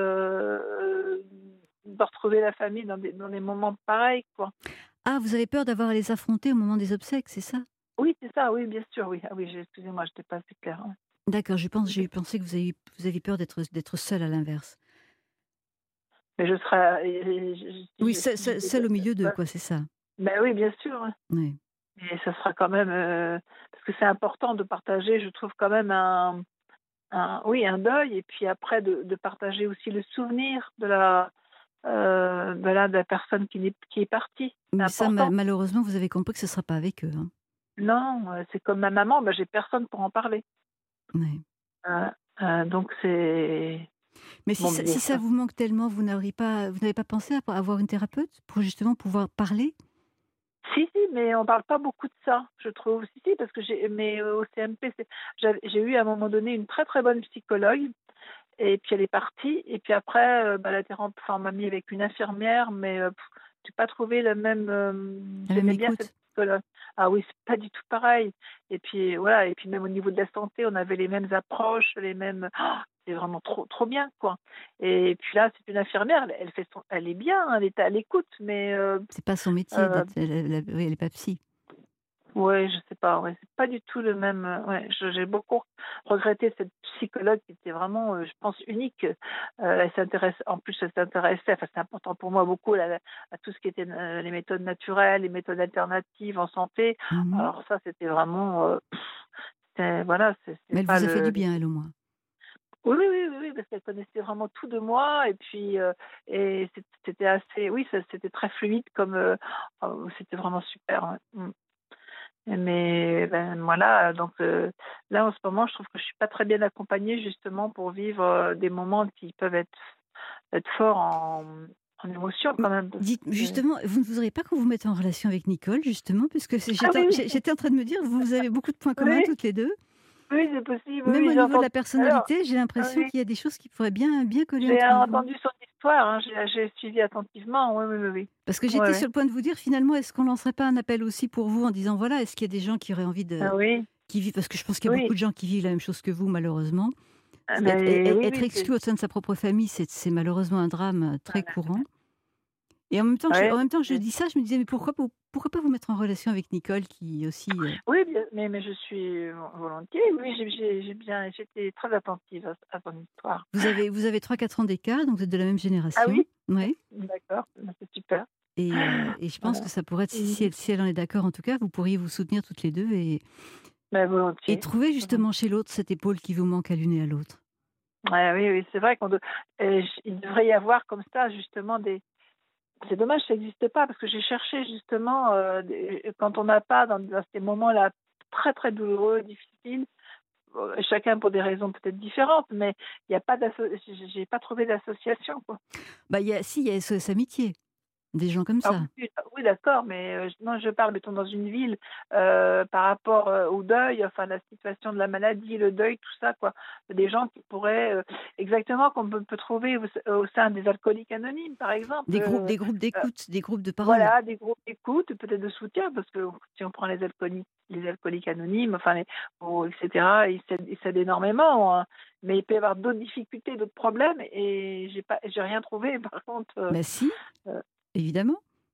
de retrouver la famille dans des moments pareils, quoi. Ah, vous avez peur d'avoir à les affronter au moment des obsèques, c'est ça? Oui, c'est ça. Oui, bien sûr. Oui, excusez-moi, je n'étais pas assez claire. Ouais. D'accord, j'ai pensé que vous aviez peur d'être seule à l'inverse. Mais je serais, Oui, si seule au milieu d'eux, quoi, c'est ça. ben oui, bien sûr. Ouais. Oui. Et ça sera quand même parce que c'est important de partager, je trouve quand même un deuil, et puis après de partager aussi le souvenir de la personne qui est partie. C'est Mais ça, important. malheureusement, vous avez compris que ce ne sera pas avec eux. Hein. Non, c'est comme ma maman, ben, j'ai personne pour en parler. Oui. Euh, donc c'est Mais bon, mais si ça vous manque tellement, vous n'avez pas pensé à avoir une thérapeute pour justement pouvoir parler? Si, mais on parle pas beaucoup de ça, je trouve. Si, parce que mais au CMP, j'ai eu à un moment donné une très très bonne psychologue, et puis elle est partie, et puis après, on m'a mis avec une infirmière, mais j'ai pas trouvé le même. La même J'aimais bien écoute? cette psychologue. Ah oui, c'est pas du tout pareil. Et puis voilà, et puis même au niveau de la santé, on avait les mêmes approches, les mêmes. C'est vraiment trop trop bien, quoi. Et puis là, c'est une infirmière, elle est bien, elle est à l'écoute, mais C'est pas son métier euh, d'être. Oui, elle n'est pas psy. ouais, je sais pas, ouais, c'est pas du tout le même. Ouais, j'ai beaucoup regretté cette psychologue qui était vraiment, je pense, unique. En plus, elle s'intéressait, enfin, c'est important pour moi beaucoup, à tout ce qui était les méthodes naturelles, les méthodes alternatives en santé. Mhm. Alors ça, c'était vraiment, voilà, Mais c'est elle pas vous a fait le. du bien, elle, au moins. Oui, oui, oui, oui, oui, parce qu'elle connaissait vraiment tout de moi, et puis c'était assez, oui, c'était très fluide comme, c'était vraiment super. Ouais. Mm. Mais ben, voilà, donc là en ce moment, je trouve que je suis pas très bien accompagnée justement pour vivre des moments qui peuvent être forts en émotion Mais quand même. dites, justement, vous ne voudriez pas qu'on vous mette en relation avec Nicole, justement, puisque Ah oui, oui, j'étais en train de me dire, vous avez beaucoup de points communs oui, toutes les deux. oui, c'est possible, Même oui, au j'ai niveau de entendu la tout à l'heure. personnalité, j'ai Ah l'impression oui, qu'il y a des choses qui pourraient bien coller j'ai entre vous. entendu son histoire, hein, j'ai suivi attentivement, oui, oui, oui, oui. Parce que Ouais, j'étais ouais. sur le point de vous dire, finalement, est-ce qu'on lancerait pas un appel aussi pour vous en disant, voilà, est-ce qu'il y a des gens qui auraient envie Ah oui, qui vivent, parce que je pense qu'il y a beaucoup oui, de gens qui vivent la même chose que vous, malheureusement. mais oui, Être oui, exclu au sein de sa propre famille, c'est malheureusement un drame très courant. Et en même temps, ouais, je dis ça, je me disais, mais pourquoi pas vous mettre en relation avec Nicole, qui aussi. oui, mais je suis volontiers, oui, j'étais très attentive à son histoire. Vous avez 3-4 ans d'écart, donc vous êtes de la même Ah génération. oui? Ouais. D'accord, bah, c'est super. Et je pense Voilà. que ça pourrait être, Mmh. si elle en est d'accord en tout cas, vous pourriez vous soutenir toutes les deux Bah, et volontiers. trouver Volon justement chez l'autre cette épaule qui vous manque à l'une et à l'autre. Ouais, oui, oui, c'est vrai il devrait y avoir comme ça justement des. C'est dommage, ça n'existe pas parce que j'ai cherché justement quand on n'a pas dans ces moments-là très très douloureux, difficiles, chacun pour des raisons peut-être différentes, mais il y a pas j'ai pas trouvé d'association, quoi. Bah, il y a SOS Amitié, des gens comme Ah ça. oui, oui, d'accord, mais non, je parle, mettons, dans une ville, par rapport au deuil, enfin, la situation de la maladie, le deuil, tout ça, quoi. Des gens qui pourraient, exactement comme on peut trouver au sein des alcooliques anonymes, par exemple. Des groupes d'écoute, des groupes de parole. Voilà, des groupes d'écoute, peut-être de soutien, parce que si on prend les alcooliques anonymes, enfin, etc., ils s'aident énormément, hein. Mais il peut y avoir d'autres difficultés, d'autres problèmes, et j'ai rien trouvé, par contre. Bah si, Euh, évidemment.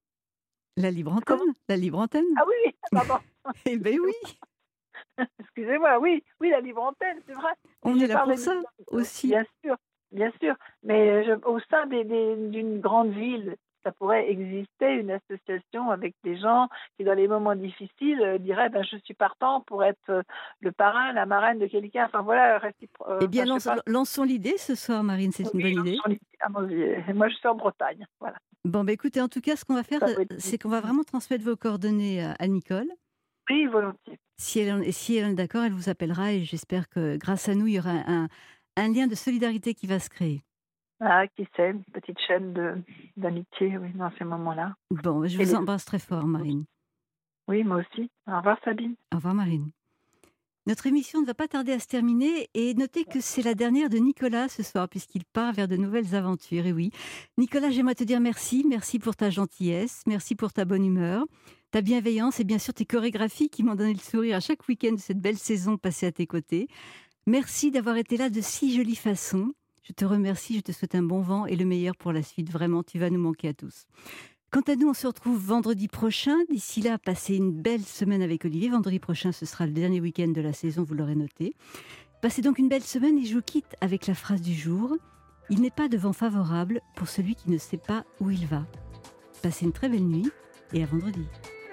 Comment? La libre antenne. Ah oui, oui, pardon. Eh ben oui, Excusez-moi, oui, oui, la libre antenne, c'est vrai. on est J'ai là pour parlé ça aussi. bien sûr. Mais au sein d'une grande ville, ça pourrait exister une association avec des gens qui, dans les moments difficiles, diraient ben, je suis partant pour être le parrain, la marraine de quelqu'un. Enfin voilà, Eh bien, enfin, je sais pas. lançons l'idée ce soir, Marine, c'est une Oui, bonne idée. moi, je suis en Bretagne. Voilà. Bon, bah écoutez, en tout cas, ce qu'on va faire, Ça peut être c'est qu'on va vraiment transmettre vos coordonnées à Nicole. oui, volontiers. Si elle en est d'accord, elle vous appellera et j'espère que grâce à nous, il y aura un lien de solidarité qui va se créer. Ah, qui sait, une petite chaîne d'amitié, oui, dans ces moments-là. Bon, je Et vous embrasse très fort, Marine. oui, moi aussi. Au revoir, Sabine. Au revoir, Marine. Notre émission ne va pas tarder à se terminer et notez que c'est la dernière de Nicolas ce soir puisqu'il part vers de nouvelles aventures. Et oui, Nicolas, j'aimerais te dire merci. Merci pour ta gentillesse, merci pour ta bonne humeur, ta bienveillance et bien sûr tes chorégraphies qui m'ont donné le sourire à chaque week-end de cette belle saison passée à tes côtés. Merci d'avoir été là de si jolie façon. Je te remercie, je te souhaite un bon vent et le meilleur pour la suite. Vraiment, tu vas nous manquer à tous. Quant à nous, on se retrouve vendredi prochain. D'ici là, passez une belle semaine avec Olivier. Vendredi prochain, ce sera le dernier week-end de la saison, vous l'aurez noté. Passez donc une belle semaine et je vous quitte avec la phrase du jour. Il n'est pas de vent favorable pour celui qui ne sait pas où il va. Passez une très belle nuit et à vendredi.